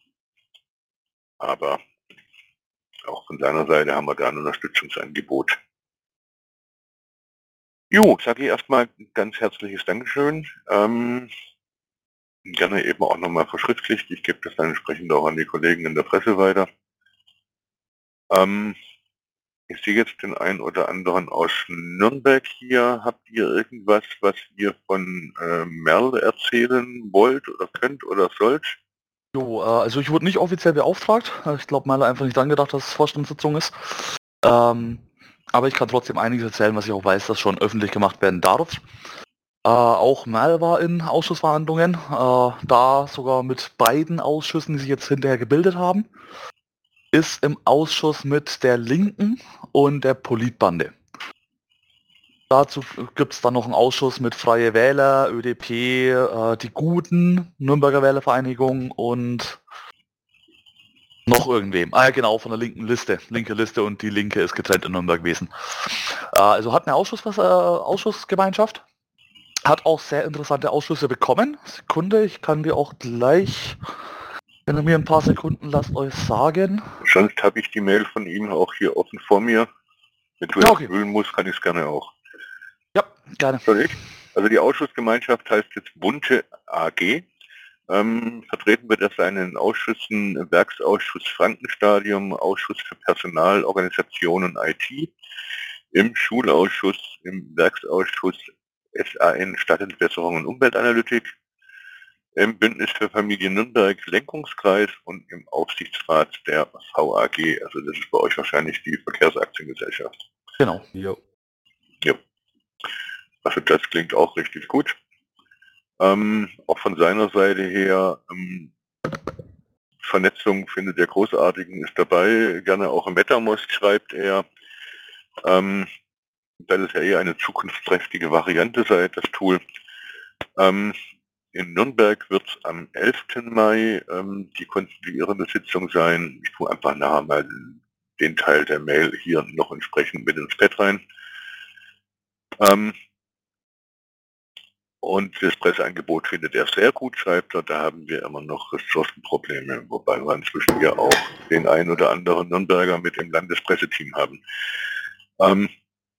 aber auch von seiner Seite haben wir da ein Unterstützungsangebot. Jo, sage ich erstmal ein ganz herzliches Dankeschön. Ähm, gerne eben auch nochmal verschriftlicht. Ich gebe das dann entsprechend auch an die Kollegen in der Presse weiter. Ähm, ich sehe jetzt den einen oder anderen aus Nürnberg hier. Habt ihr irgendwas, was ihr von äh, Merl erzählen wollt oder könnt oder sollt? Jo, äh, also ich wurde nicht offiziell beauftragt. Ich glaube, Merle einfach nicht dran gedacht, dass es Vorstandssitzung ist. Ähm, aber ich kann trotzdem einiges erzählen, was ich auch weiß, dass schon öffentlich gemacht werden darf. Äh, auch Merle war in Ausschussverhandlungen, äh, da sogar mit beiden Ausschüssen, die sich jetzt hinterher gebildet haben, ist im Ausschuss mit der Linken und der Politbande. Dazu gibt es dann noch einen Ausschuss mit Freie Wähler, Ö D P, äh, die Guten, Nürnberger Wählervereinigung und noch irgendwem. Ah ja, genau, von der linken Liste. Linke Liste und die Linke ist getrennt in Nürnberg gewesen. Äh, also hat eine Ausschuss, äh, Ausschussgemeinschaft. Hat auch sehr interessante Ausschüsse bekommen. Sekunde, ich kann dir auch gleich, wenn ihr mir ein paar Sekunden lasst, euch sagen. Sonst habe ich die Mail von ihm auch hier offen vor mir. Wenn du Ja, es okay. wühlen musst, kann ich es gerne auch. Ja, gerne. Soll ich? Also die Ausschussgemeinschaft heißt jetzt Bunte A G. Ähm, vertreten wird er seinen Ausschüssen Werksausschuss Frankenstadium, Ausschuss für Personal, Organisation und I T, im Schulausschuss, im Werksausschuss S A N Stadtentwässerung und Umweltanalytik, im Bündnis für Familie Nürnberg Lenkungskreis und im Aufsichtsrat der V A G. Also das ist bei euch wahrscheinlich die Verkehrsaktiengesellschaft. Genau. Jo. Ja. Also das klingt auch richtig gut. Ähm, auch von seiner Seite her, ähm, Vernetzung findet er großartigen, ist dabei, gerne auch im MetaMost schreibt er. Ähm, das ist ja eher eine zukunftsträchtige Variante, sei das Tool. Ähm, in Nürnberg wird am elften Mai ähm, die konstituierende Sitzung sein. Ich tue einfach nachher mal den Teil der Mail hier noch entsprechend mit ins Pad rein. Ähm, Und das Presseangebot findet er sehr gut, schreibt er. Da haben wir immer noch Ressourcenprobleme, wobei wir inzwischen ja auch den ein oder anderen Nürnberger mit im Landespresseteam haben. Ähm,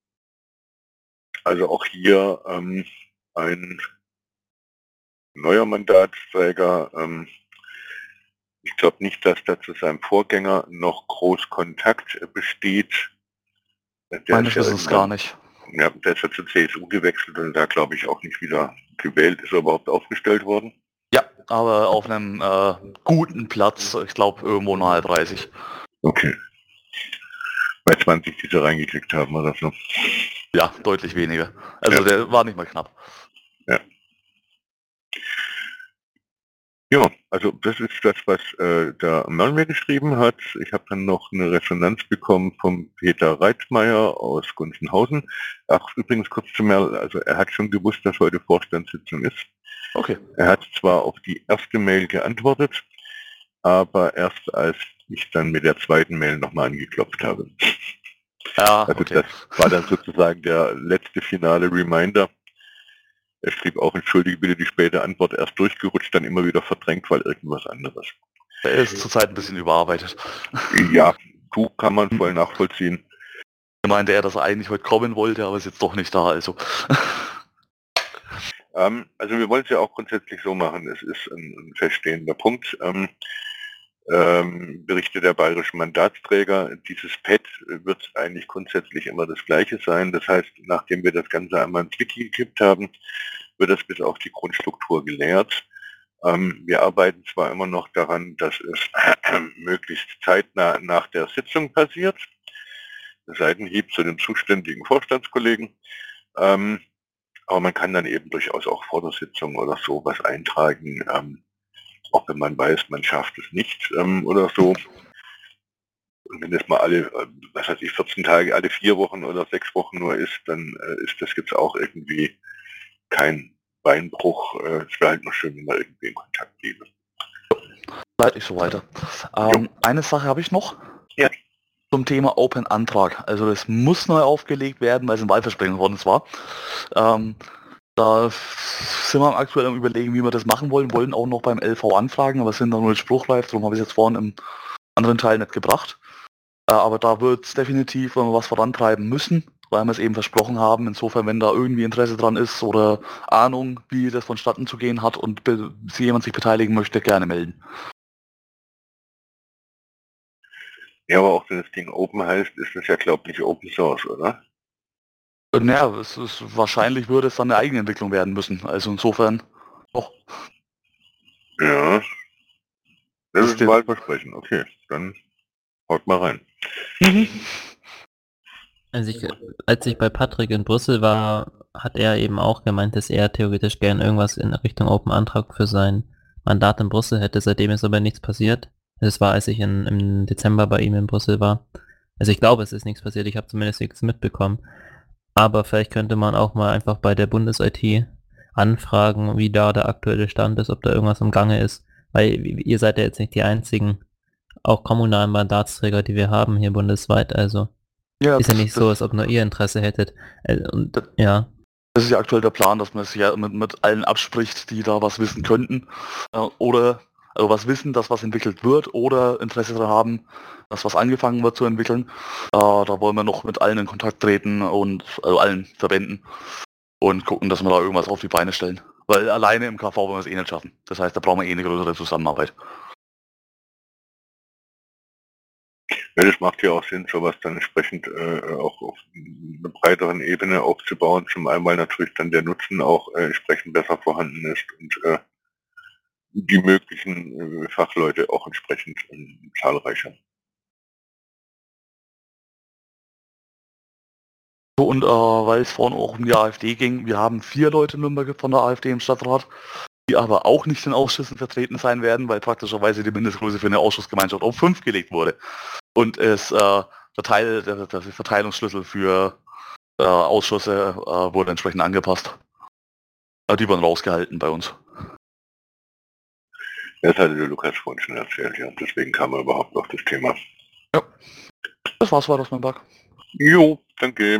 also auch hier ähm, ein neuer Mandatsträger. Ähm, ich glaube nicht, dass da zu seinem Vorgänger noch groß Kontakt besteht. Der Meines ist ja Wissens gar irgendwann- nicht. Ja, der ist ja zur C S U gewechselt und da glaube ich auch nicht wieder gewählt. Ist er überhaupt aufgestellt worden? Ja, aber auf einem äh, guten Platz, ich glaube irgendwo nahe dreißig. Okay. Bei zwanzig, die sie reingekriegt haben oder so. Ja, deutlich weniger. Also Ja. der war nicht mal knapp. Ja, also das ist das, was äh, der Merl mir geschrieben hat. Ich habe dann noch eine Resonanz bekommen vom Peter Reitzmeier aus Gunzenhausen. Ach, übrigens kurz zu Merl, also er hat schon gewusst, dass heute Vorstandssitzung ist. Okay. Er hat zwar auf die erste Mail geantwortet, aber erst als ich dann mit der zweiten Mail nochmal angeklopft habe. Ja, Also okay. das war dann sozusagen der letzte finale Reminder. Er schrieb auch, entschuldige bitte die späte Antwort, erst durchgerutscht, dann immer wieder verdrängt, weil irgendwas anderes. Er ist zurzeit ein bisschen überarbeitet. Ja, du kann man voll nachvollziehen. Er meinte er, dass er eigentlich heute kommen wollte, aber ist jetzt doch nicht da, also. Ähm, also wir wollen es ja auch grundsätzlich so machen, es ist ein, ein feststehender Punkt. Ähm, ähm, Berichte der bayerischen Mandatsträger, dieses Pad wird eigentlich grundsätzlich immer das gleiche sein. Das heißt, nachdem wir das Ganze einmal ins Wiki gekippt haben, wird das bis auf die Grundstruktur gelehrt. Ähm, wir arbeiten zwar immer noch daran, dass es äh, möglichst zeitnah nach der Sitzung passiert. Seitenhieb zu den zuständigen Vorstandskollegen. Ähm, aber man kann dann eben durchaus auch vor der Sitzung oder so was eintragen, ähm, auch wenn man weiß, man schafft es nicht ähm, oder so. Und wenn das mal alle, äh, was weiß ich, vierzehn Tage, alle vier Wochen oder sechs Wochen nur ist, dann äh, ist das jetzt auch irgendwie kein Beinbruch. Äh, es wäre halt noch schön, wenn man irgendwie in Kontakt bliebe. Leite ich so weiter. Ähm, eine Sache habe ich noch. Ja. Zum Thema Open Antrag. Also das muss neu aufgelegt werden, weil es ein Wahlversprechen worden war. Ähm, da sind wir aktuell am Überlegen, wie wir das machen wollen. Wollen auch noch beim L V anfragen, aber sind da nur nicht spruchreif, darum habe ich es jetzt vorhin im anderen Teil nicht gebracht. Äh, aber da wird es definitiv, wenn wir was vorantreiben müssen, weil wir es eben versprochen haben. Insofern, wenn da irgendwie Interesse dran ist oder Ahnung, wie das vonstatten zu gehen hat und be- si jemand sich beteiligen möchte, gerne melden. Ja, aber auch wenn das Ding Open heißt, ist das ja, glaube ich, Open Source, oder? Äh, Naja, es ist, wahrscheinlich würde es dann eine Eigenentwicklung werden müssen. Also insofern, doch. Ja. Das Das ist ist ein der- Wahlversprechen. Okay, dann haut mal rein. Also ich, als ich bei Patrick in Brüssel war, hat er eben auch gemeint, dass er theoretisch gern irgendwas in Richtung Open Antrag für sein Mandat in Brüssel hätte. Seitdem ist aber nichts passiert. Das war, als ich in, im Dezember bei ihm in Brüssel war. Also ich glaube, es ist nichts passiert. Ich habe zumindest nichts mitbekommen. Aber vielleicht könnte man auch mal einfach bei der Bundes-I T anfragen, wie da der aktuelle Stand ist, ob da irgendwas im Gange ist. Weil ihr seid ja jetzt nicht die einzigen, auch kommunalen Mandatsträger, die wir haben hier bundesweit. Also Ja, ist ja das- nicht das- so, als ob nur ihr Interesse hättet. Äh, Und Das- ja, Das ist ja aktuell der Plan, dass man sich ja mit, mit allen abspricht, die da was wissen könnten. Äh, oder also was wissen, dass was entwickelt wird oder Interesse daran haben, dass was angefangen wird zu entwickeln. Äh, da wollen wir noch mit allen in Kontakt treten und also allen Verbänden und gucken, dass wir da irgendwas auf die Beine stellen. Weil alleine im K V wollen wir es eh nicht schaffen. Das heißt, da brauchen wir eh eine größere Zusammenarbeit. Ja, das macht ja auch Sinn, sowas dann entsprechend äh, auch auf einer breiteren Ebene aufzubauen. Zum einen, weil natürlich dann der Nutzen auch äh, entsprechend besser vorhanden ist und äh, die möglichen äh, Fachleute auch entsprechend ähm, zahlreicher. So, und äh, weil es vorhin auch um die AfD ging, wir haben vier Leute in Nürnberg von der AfD im Stadtrat, die aber auch nicht in Ausschüssen vertreten sein werden, weil praktischerweise die Mindestgröße für eine Ausschussgemeinschaft auf fünf gelegt wurde. Und es äh, der Teil, der, der Verteilungsschlüssel für äh, Ausschüsse äh, wurde entsprechend angepasst. Äh, die wurden rausgehalten bei uns. Das hatte der Lukas vorhin schon erzählt, ja. Deswegen kam er überhaupt auf das Thema. Ja, das war's, war das mein Bug. Jo, danke.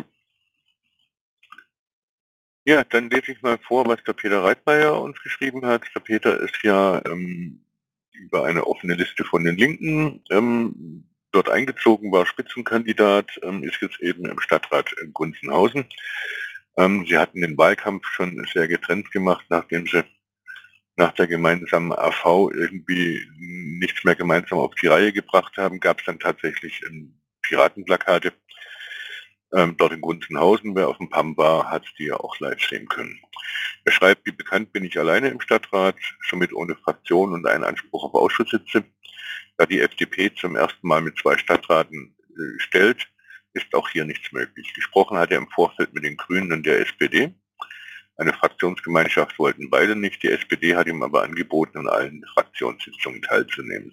Ja, dann lese ich mal vor, was der Peter Reitmeier uns geschrieben hat. Der Peter ist ja ähm, über eine offene Liste von den Linken ähm, dort eingezogen, war Spitzenkandidat, ähm, ist jetzt eben im Stadtrat in Gunzenhausen. Ähm, sie hatten den Wahlkampf schon sehr getrennt gemacht, nachdem sie nach der gemeinsamen A V irgendwie nichts mehr gemeinsam auf die Reihe gebracht haben, gab es dann tatsächlich ähm, Piratenplakate. Ähm, dort in Gunzenhausen, wer auf dem P A M war, hat die ja auch live sehen können. Er schreibt, wie bekannt bin ich alleine im Stadtrat, somit ohne Fraktion und einen Anspruch auf Ausschusssitze. Da die F D P zum ersten Mal mit zwei Stadtraten äh, stellt, ist auch hier nichts möglich. Gesprochen hat er im Vorfeld mit den Grünen und der S P D. Eine Fraktionsgemeinschaft wollten beide nicht, die S P D hat ihm aber angeboten, an allen Fraktionssitzungen teilzunehmen.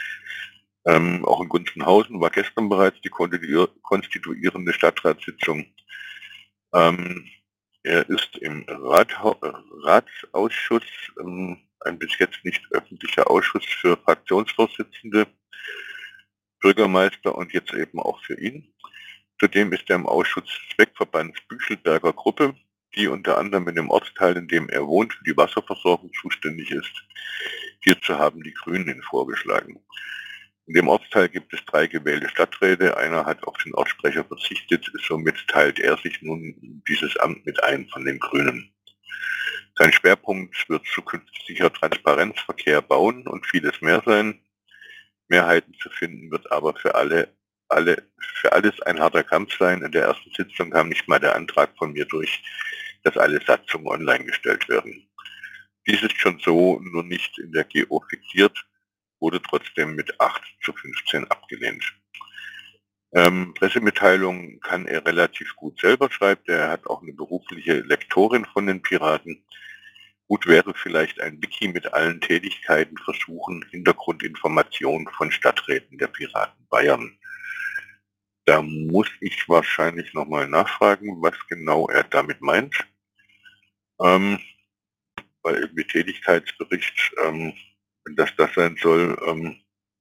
Ähm, auch in Gunzenhausen war gestern bereits die konstituierende Stadtratssitzung. Ähm, er ist im Rathau Ratsausschuss, ähm, ein bis jetzt nicht öffentlicher Ausschuss für Fraktionsvorsitzende, Bürgermeister und jetzt eben auch für ihn. Zudem ist er im Ausschuss Zweckverbands Büchelberger Gruppe, die unter anderem in dem Ortsteil, in dem er wohnt, für die Wasserversorgung zuständig ist. Hierzu haben die Grünen ihn vorgeschlagen. In dem Ortsteil gibt es drei gewählte Stadträte. Einer hat auf den Ortssprecher verzichtet, somit teilt er sich nun dieses Amt mit einem von den Grünen. Sein Schwerpunkt wird zukünftiger Transparenzverkehr bauen und vieles mehr sein. Mehrheiten zu finden wird aber für alle, alle, für alles ein harter Kampf sein. In der ersten Sitzung kam nicht mal der Antrag von mir durch, dass alle Satzungen online gestellt werden. Dies ist schon so, nur nicht in der G O fixiert, wurde trotzdem mit acht zu fünfzehn abgelehnt. Ähm, Pressemitteilungen kann er relativ gut selber, schreibt er. Er hat auch eine berufliche Lektorin von den Piraten. Gut wäre vielleicht ein Wiki mit allen Tätigkeiten, Versuchen, Hintergrundinformationen von Stadträten der Piraten Bayern. Da muss ich wahrscheinlich nochmal nachfragen, was genau er damit meint. Ähm, weil irgendwie Tätigkeitsbericht, ähm, wenn das das sein soll, ähm,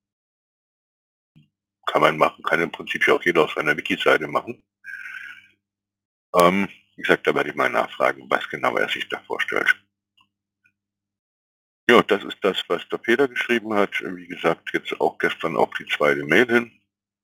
kann man machen, kann im Prinzip ja auch jeder auf seiner Wiki-Seite machen. Ähm, wie gesagt, da werde ich mal nachfragen, was genau er sich da vorstellt. Ja, das ist das, was der Peter geschrieben hat. Wie gesagt, jetzt auch gestern auf die zweite Mail hin.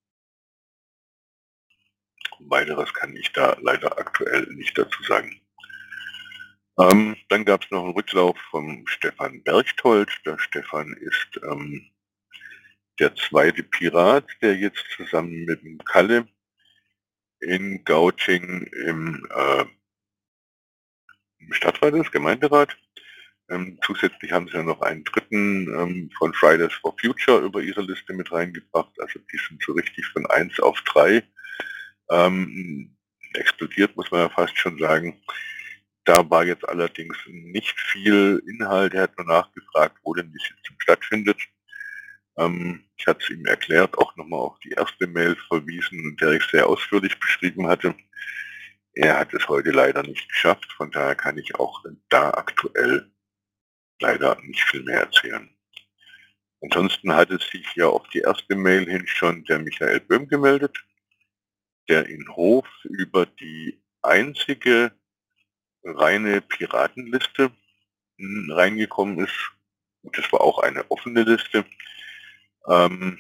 Weiteres kann ich da leider aktuell nicht dazu sagen. Ähm, dann gab es noch einen Rücklauf vom Stefan Berchtold. Der Stefan ist ähm, der zweite Pirat, der jetzt zusammen mit dem Kalle in Gauting im, äh, im Stadtrat ist, Gemeinderat. Ähm, zusätzlich haben sie ja noch einen dritten ähm, von Fridays for Future über ihre Liste mit reingebracht. Also die sind so richtig von eins auf drei ähm, explodiert, muss man ja fast schon sagen. Da war jetzt allerdings nicht viel Inhalt. Er hat nur nachgefragt, wo denn die Sitzung stattfindet. Ähm, ich hatte es ihm erklärt, auch nochmal auf die erste Mail verwiesen, der ich sehr ausführlich beschrieben hatte. Er hat es heute leider nicht geschafft, von daher kann ich auch da aktuell leider nicht viel mehr erzählen. Ansonsten hat es sich ja auf die erste Mail hin schon der Michael Böhm gemeldet, der in Hof über die einzige reine Piratenliste reingekommen ist. Und das war auch eine offene Liste. Ähm,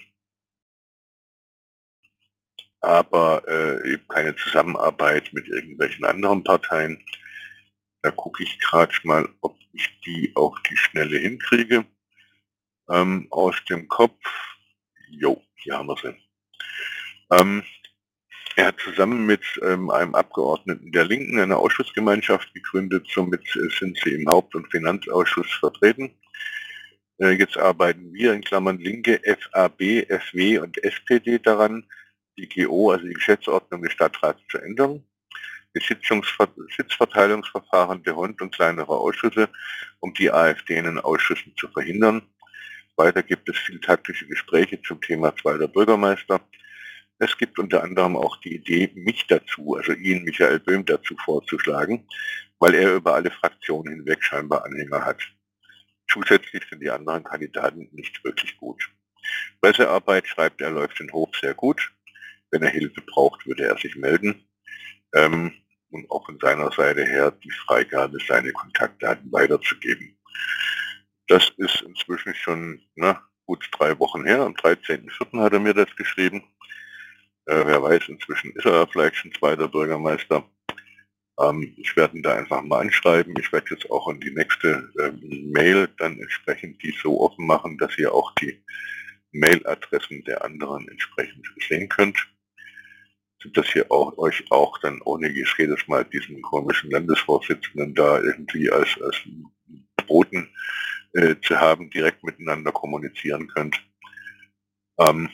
aber äh, eben keine Zusammenarbeit mit irgendwelchen anderen Parteien. Da gucke ich gerade mal, ob ich die auf die Schnelle hinkriege. Ähm, aus dem Kopf, jo, hier haben wir sie. Ähm, er hat zusammen mit ähm, einem Abgeordneten der Linken eine Ausschussgemeinschaft gegründet, somit äh, sind sie im Haupt- und Finanzausschuss vertreten. Äh, jetzt arbeiten wir in Klammern Linke, F A B, F W und S P D daran, die G O, also die Geschäftsordnung des Stadtrats, zu ändern. Die Sitzungsver Sitzverteilungsverfahren der Hund und kleinerer Ausschüsse, um die AfD in den Ausschüssen zu verhindern. Weiter gibt es viel taktische Gespräche zum Thema zweiter Bürgermeister. Es gibt unter anderem auch die Idee, mich dazu, also ihn, Michael Böhm, dazu vorzuschlagen, weil er über alle Fraktionen hinweg scheinbar Anhänger hat. Zusätzlich sind die anderen Kandidaten nicht wirklich gut. Pressearbeit, schreibt er, läuft in Hof sehr gut. Wenn er Hilfe braucht, würde er sich melden. Ähm, und auch von seiner Seite her die Freigabe, seine Kontaktdaten weiterzugeben. Das ist inzwischen schon na, gut drei Wochen her. Am dreizehnten vierten hat er mir das geschrieben. Äh, wer weiß, inzwischen ist er vielleicht schon zweiter Bürgermeister. Ähm, ich werde ihn da einfach mal anschreiben. Ich werde jetzt auch in die nächste ähm, Mail dann entsprechend die so offen machen, dass ihr auch die Mailadressen der anderen entsprechend sehen könnt. Dass ihr auch, euch auch dann ohne jedes Mal diesen komischen Landesvorsitzenden da irgendwie als, als Boten äh, zu haben, direkt miteinander kommunizieren könnt. Ähm,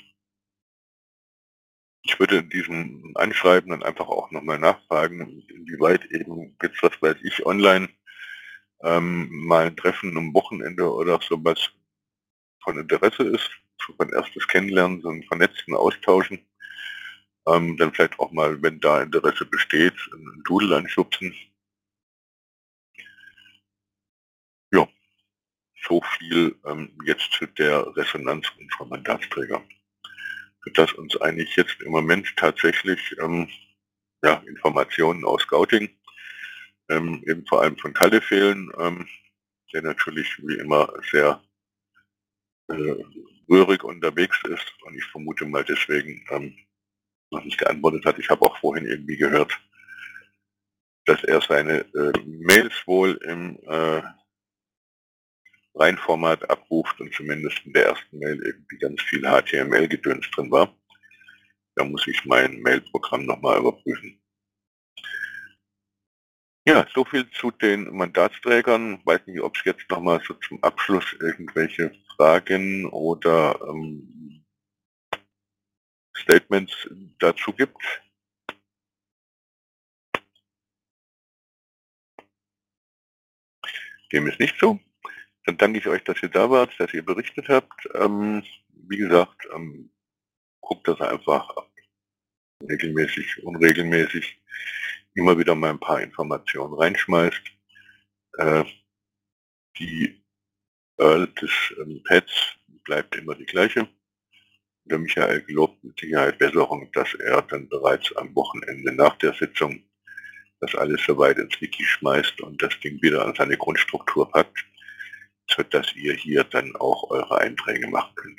ich würde in diesem Anschreiben dann einfach auch nochmal nachfragen, inwieweit eben jetzt, was weiß ich, online ähm, mal ein Treffen am Wochenende oder sowas von Interesse ist, so ein erstes Kennenlernen, so einen vernetzten Austauschen. Ähm, dann vielleicht auch mal, wenn da Interesse besteht, einen Doodle anschubsen. Ja, so viel ähm, jetzt zu der Resonanz unserer Mandatsträger. Dass uns eigentlich jetzt im Moment tatsächlich ähm, ja, Informationen aus Gauting, ähm, eben vor allem von Kalle fehlen, ähm, der natürlich wie immer sehr äh, rührig unterwegs ist und ich vermute mal deswegen ähm, noch nicht geantwortet hat. Ich habe auch vorhin irgendwie gehört, dass er seine äh, Mails wohl im äh, Reinformat abruft und zumindest in der ersten Mail irgendwie ganz viel H T M L-Gedöns drin war. Da muss ich mein Mailprogramm nochmal überprüfen. Ja, so viel zu den Mandatsträgern. Weiß nicht, ob es jetzt nochmal so zum Abschluss irgendwelche Fragen oder ähm, Statements dazu gibt. Dem ist nicht so. Dann danke ich euch, dass ihr da wart, dass ihr berichtet habt. Ähm, wie gesagt, ähm, guckt das einfach regelmäßig, unregelmäßig, immer wieder mal ein paar Informationen reinschmeißt. Äh, die Earl des ähm, Pads bleibt immer die gleiche. Der Michael gelobt mit Sicherheit Besserung, dass er dann bereits am Wochenende nach der Sitzung das alles soweit ins Wiki schmeißt und das Ding wieder an seine Grundstruktur packt, sodass ihr hier dann auch eure Einträge machen könnt.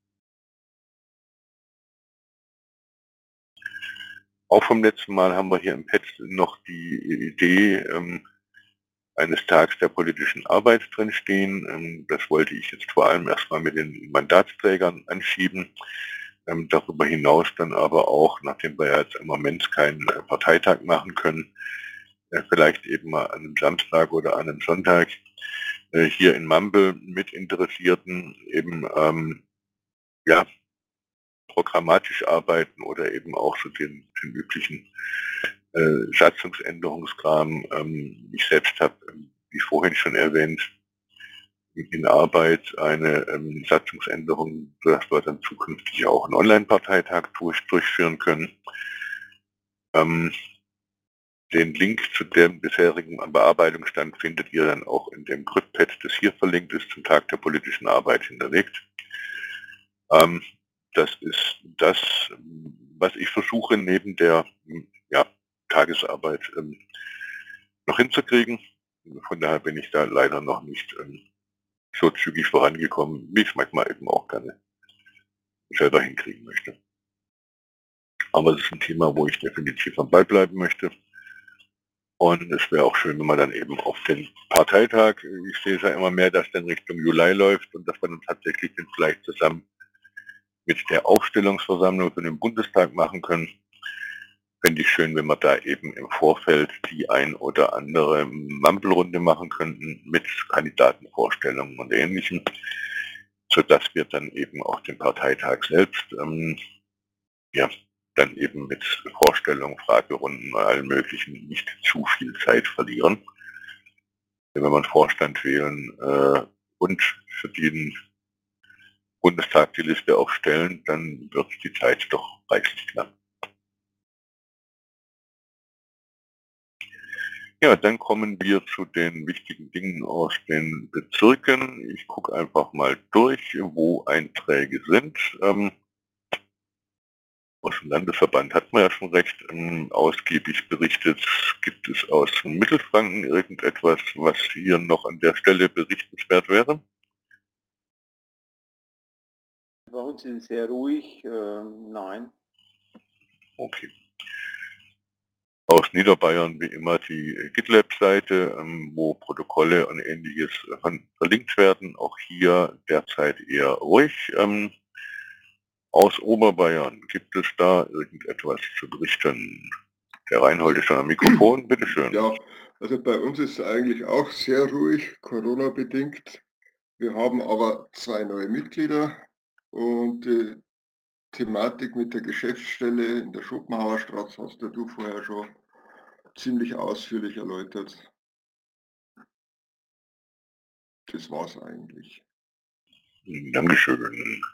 Auch vom letzten Mal haben wir hier im Pad noch die Idee ähm, eines Tags der politischen Arbeit drinstehen. Ähm, das wollte ich jetzt vor allem erstmal mit den Mandatsträgern anschieben. Ähm, darüber hinaus dann aber auch, nachdem wir jetzt im Moment keinen äh, Parteitag machen können, äh, vielleicht eben mal an einem Samstag oder an einem Sonntag äh, hier in Mumble mit Interessierten eben ähm, ja, programmatisch arbeiten oder eben auch so den, den üblichen äh, Satzungsänderungskram. Ähm, ich selbst habe, ähm, wie vorhin schon erwähnt, in Arbeit eine ähm, Satzungsänderung, sodass wir dann zukünftig auch einen Online-Parteitag durch, durchführen können. Ähm, den Link zu dem bisherigen Bearbeitungsstand findet ihr dann auch in dem Grüppad, das hier verlinkt ist, zum Tag der politischen Arbeit hinterlegt. Ähm, das ist das, was ich versuche, neben der ja, Tagesarbeit ähm, noch hinzukriegen. Von daher bin ich da leider noch nicht ähm, so zügig vorangekommen, wie ich es manchmal eben auch gerne selber hinkriegen möchte. Aber es ist ein Thema, wo ich definitiv am Ball bleiben möchte. Und es wäre auch schön, wenn man dann eben auf den Parteitag, ich sehe es ja immer mehr, dass dann Richtung Juli läuft und dass man dann tatsächlich den vielleicht zusammen mit der Aufstellungsversammlung für den Bundestag machen können. Fände ich schön, wenn wir da eben im Vorfeld die ein oder andere Mampelrunde machen könnten mit Kandidatenvorstellungen und Ähnlichem. sodass wir dann eben auch den Parteitag selbst ähm, ja, dann eben mit Vorstellungen, Fragerunden und allem Möglichen nicht zu viel Zeit verlieren. Wenn wir einen Vorstand wählen äh, und für den Bundestag die Liste aufstellen, dann wird die Zeit doch reichlich knapp. Ja, dann kommen wir zu den wichtigen Dingen aus den Bezirken. Ich gucke einfach mal durch, wo Einträge sind. Ähm, aus dem Landesverband hat man ja schon recht ähm, ausgiebig berichtet. Gibt es aus Mittelfranken irgendetwas, was hier noch an der Stelle berichtenswert wäre? Bei uns ist es sehr ruhig, äh, nein. Okay. Aus Niederbayern wie immer die GitLab-Seite, ähm, wo Protokolle und ähnliches äh, verlinkt werden. Auch hier derzeit eher ruhig. Ähm, aus Oberbayern gibt es da irgendetwas zu berichten? Der Reinhold ist schon am Mikrofon, bitteschön. Ja, also bei uns ist es eigentlich auch sehr ruhig, Corona-bedingt. Wir haben aber zwei neue Mitglieder und die Thematik mit der Geschäftsstelle in der Schopenhauer Straße hast ja du vorher schon ziemlich ausführlich erläutert. Das war's eigentlich. Dankeschön.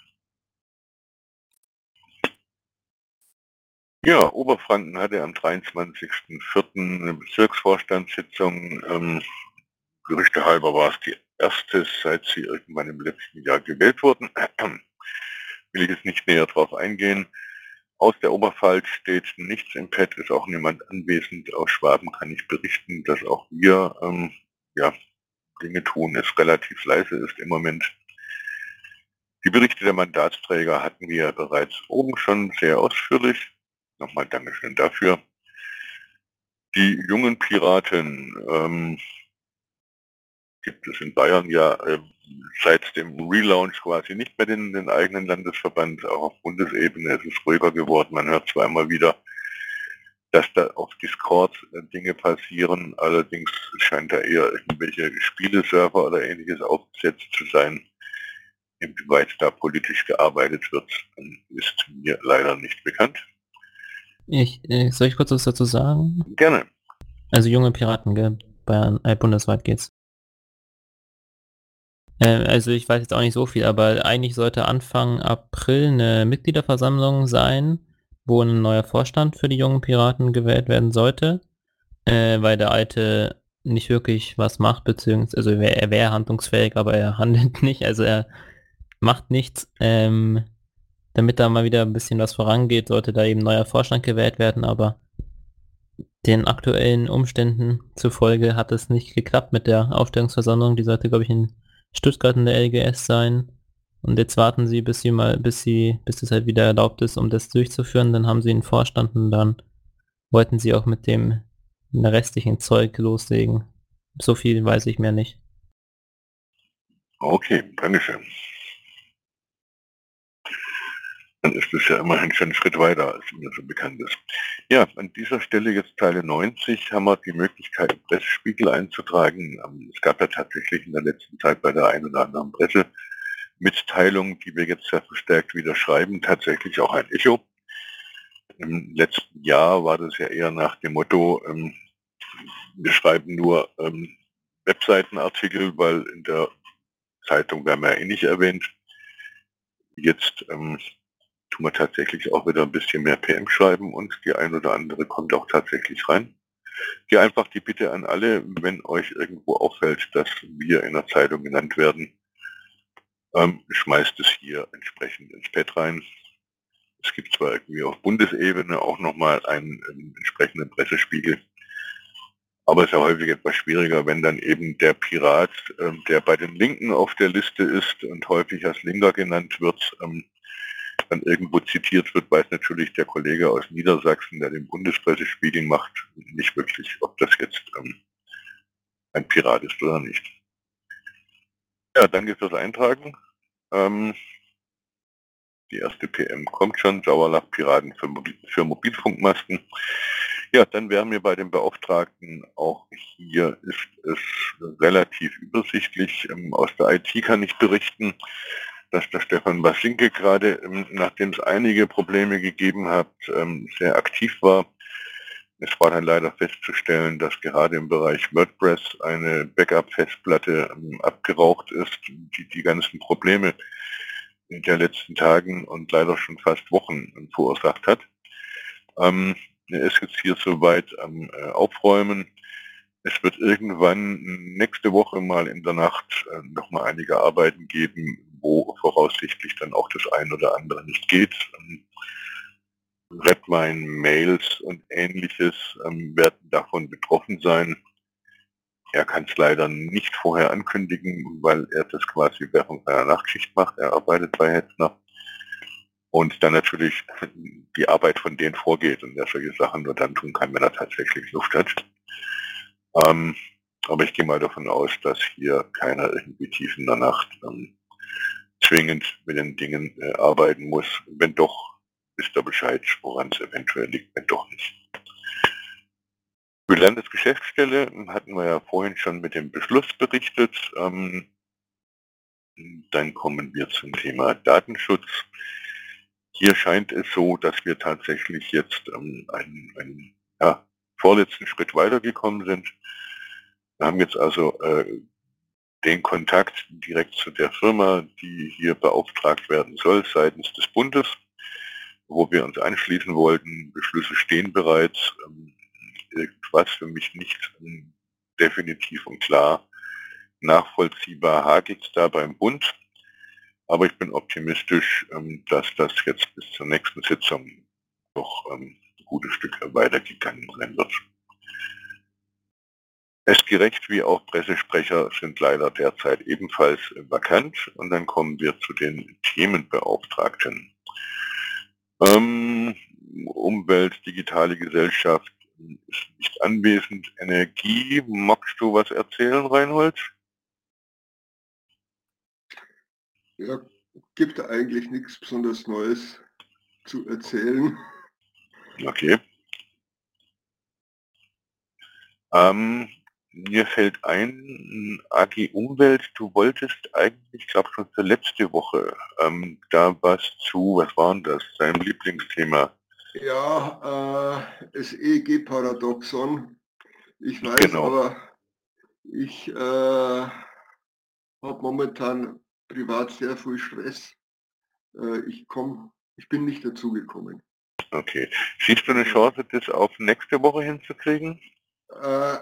Ja, Oberfranken hatte am dreiundzwanzigsten vierten eine Bezirksvorstandssitzung. Ähm, Gerüchte halber war es die erste, seit sie irgendwann im letzten Jahr gewählt wurden. Will ich jetzt nicht näher drauf eingehen. Aus der Oberpfalz steht nichts im Pad, ist auch niemand anwesend. Aus Schwaben kann ich berichten, dass auch wir ähm, ja, Dinge tun, es relativ leise ist im Moment. Die Berichte der Mandatsträger hatten wir bereits oben schon sehr ausführlich. Nochmal Dankeschön dafür. Die jungen Piraten ähm, gibt es in Bayern ja äh, seit dem Relaunch quasi nicht mehr den, den eigenen Landesverband. Auch auf Bundesebene ist es ruhiger geworden. Man hört zwar immer wieder, dass da auf Discord äh, Dinge passieren. Allerdings scheint da eher irgendwelche Spieleserver oder ähnliches aufgesetzt zu sein. Inwieweit da politisch gearbeitet wird, ist mir leider nicht bekannt. Ich, äh, soll ich kurz was dazu sagen? Gerne. Also junge Piraten, gell? Bayern, äh, bundesweit geht's. Äh, also ich weiß jetzt auch nicht so viel, aber eigentlich sollte Anfang April eine Mitgliederversammlung sein, wo ein neuer Vorstand für die jungen Piraten gewählt werden sollte, äh, weil der alte nicht wirklich was macht, beziehungsweise also er wäre handlungsfähig, aber er handelt nicht, also er macht nichts. Ähm, damit da mal wieder ein bisschen was vorangeht, sollte da eben neuer Vorstand gewählt werden, aber den aktuellen Umständen zufolge hat es nicht geklappt mit der Aufstellungsversammlung. Die sollte, glaube ich, in Stuttgart in der L G S sein. Und jetzt warten sie, bis sie mal, bis sie, bis es halt wieder erlaubt ist, um das durchzuführen. Dann haben sie einen Vorstand und dann wollten sie auch mit dem restlichen Zeug loslegen. So viel weiß ich mehr nicht. Okay, Dankeschön. Dann ist es ja immerhin schon ein Schritt weiter, als mir so bekannt ist. Ja, an dieser Stelle jetzt Teile neunzig haben wir die Möglichkeit, einen Pressespiegel einzutragen. Es gab ja tatsächlich in der letzten Zeit bei der einen oder anderen Pressemitteilung, die wir jetzt sehr verstärkt wieder schreiben, tatsächlich auch ein Echo. Im letzten Jahr war das ja eher nach dem Motto, ähm, wir schreiben nur ähm, Webseitenartikel, weil in der Zeitung werden wir ja eh nicht erwähnt. Jetzt ähm, tun wir tatsächlich auch wieder ein bisschen mehr P M schreiben und die ein oder andere kommt auch tatsächlich rein. Hier einfach die Bitte an alle, wenn euch irgendwo auffällt, dass wir in der Zeitung genannt werden, ähm, schmeißt es hier entsprechend ins Pad rein. Es gibt zwar irgendwie auf Bundesebene auch nochmal einen, einen entsprechenden Pressespiegel, aber es ist ja häufig etwas schwieriger, wenn dann eben der Pirat, ähm, der bei den Linken auf der Liste ist und häufig als Linker genannt wird, ähm, dann irgendwo zitiert wird, weiß natürlich der Kollege aus Niedersachsen, der den Bundespressespiegel macht, nicht wirklich, ob das jetzt ähm, ein Pirat ist oder nicht. Ja, danke fürs Eintragen. Ähm, die erste P M kommt schon, Sauerlach-Piraten für, Mobil für Mobilfunkmasten. Ja, dann wären wir bei den Beauftragten. Auch hier ist es relativ übersichtlich. Ähm, aus der I T kann ich berichten, dass der Stefan Basinke gerade, ähm, nachdem es einige Probleme gegeben hat, ähm, sehr aktiv war. Es war dann leider festzustellen, dass gerade im Bereich WordPress eine Backup-Festplatte ähm, abgeraucht ist, die die ganzen Probleme in der letzten Tagen und leider schon fast Wochen ähm, verursacht hat. Ähm, er ist jetzt hier soweit am äh, Aufräumen. Es wird irgendwann nächste Woche mal in der Nacht äh, nochmal einige Arbeiten geben, wo voraussichtlich dann auch das ein oder andere nicht geht. Ähm, Redline, Mails und ähnliches ähm, werden davon betroffen sein. Er kann es leider nicht vorher ankündigen, weil er das quasi während seiner Nachtschicht macht. Er arbeitet bei Hetzner. Und dann natürlich die Arbeit von denen vorgeht und er solche Sachen nur dann tun kann, wenn er tatsächlich Luft hat. Ähm, aber ich gehe mal davon aus, dass hier keiner irgendwie tief in der Nacht ähm, zwingend mit den Dingen äh, arbeiten muss. Wenn doch, wisst ihr Bescheid, woran es eventuell liegt, wenn doch nicht. Für die Landesgeschäftsstelle hatten wir ja vorhin schon mit dem Beschluss berichtet. Ähm, dann kommen wir zum Thema Datenschutz. Hier scheint es so, dass wir tatsächlich jetzt ähm, einen, einen ja, vorletzten Schritt weitergekommen sind. Wir haben jetzt also äh, den Kontakt direkt zu der Firma, die hier beauftragt werden soll, seitens des Bundes, wo wir uns anschließen wollten. Beschlüsse stehen bereits. Ähm, irgendwas für mich nicht ähm, definitiv und klar nachvollziehbar hakelt es da beim Bund. Aber ich bin optimistisch, ähm, dass das jetzt bis zur nächsten Sitzung noch ähm, ein gutes Stück weitergegangen sein wird. S-Gerecht wie auch Pressesprecher sind leider derzeit ebenfalls vakant. Und dann kommen wir zu den Themenbeauftragten. Ähm, Umwelt, digitale Gesellschaft ist nicht anwesend. Energie, magst du was erzählen, Reinhold? Ja, gibt eigentlich nichts besonders Neues zu erzählen. Okay. Ähm, mir fällt ein, A G Umwelt, du wolltest eigentlich, ich glaube schon für letzte Woche, ähm, da was zu, was war denn das, dein Lieblingsthema? Ja, äh, das E E G-Paradoxon. Ich weiß Genau. aber, ich äh, habe momentan privat sehr viel Stress. Äh, ich komm, ich bin nicht dazu gekommen. Okay. Siehst du eine Chance, das auf nächste Woche hinzukriegen? Äh,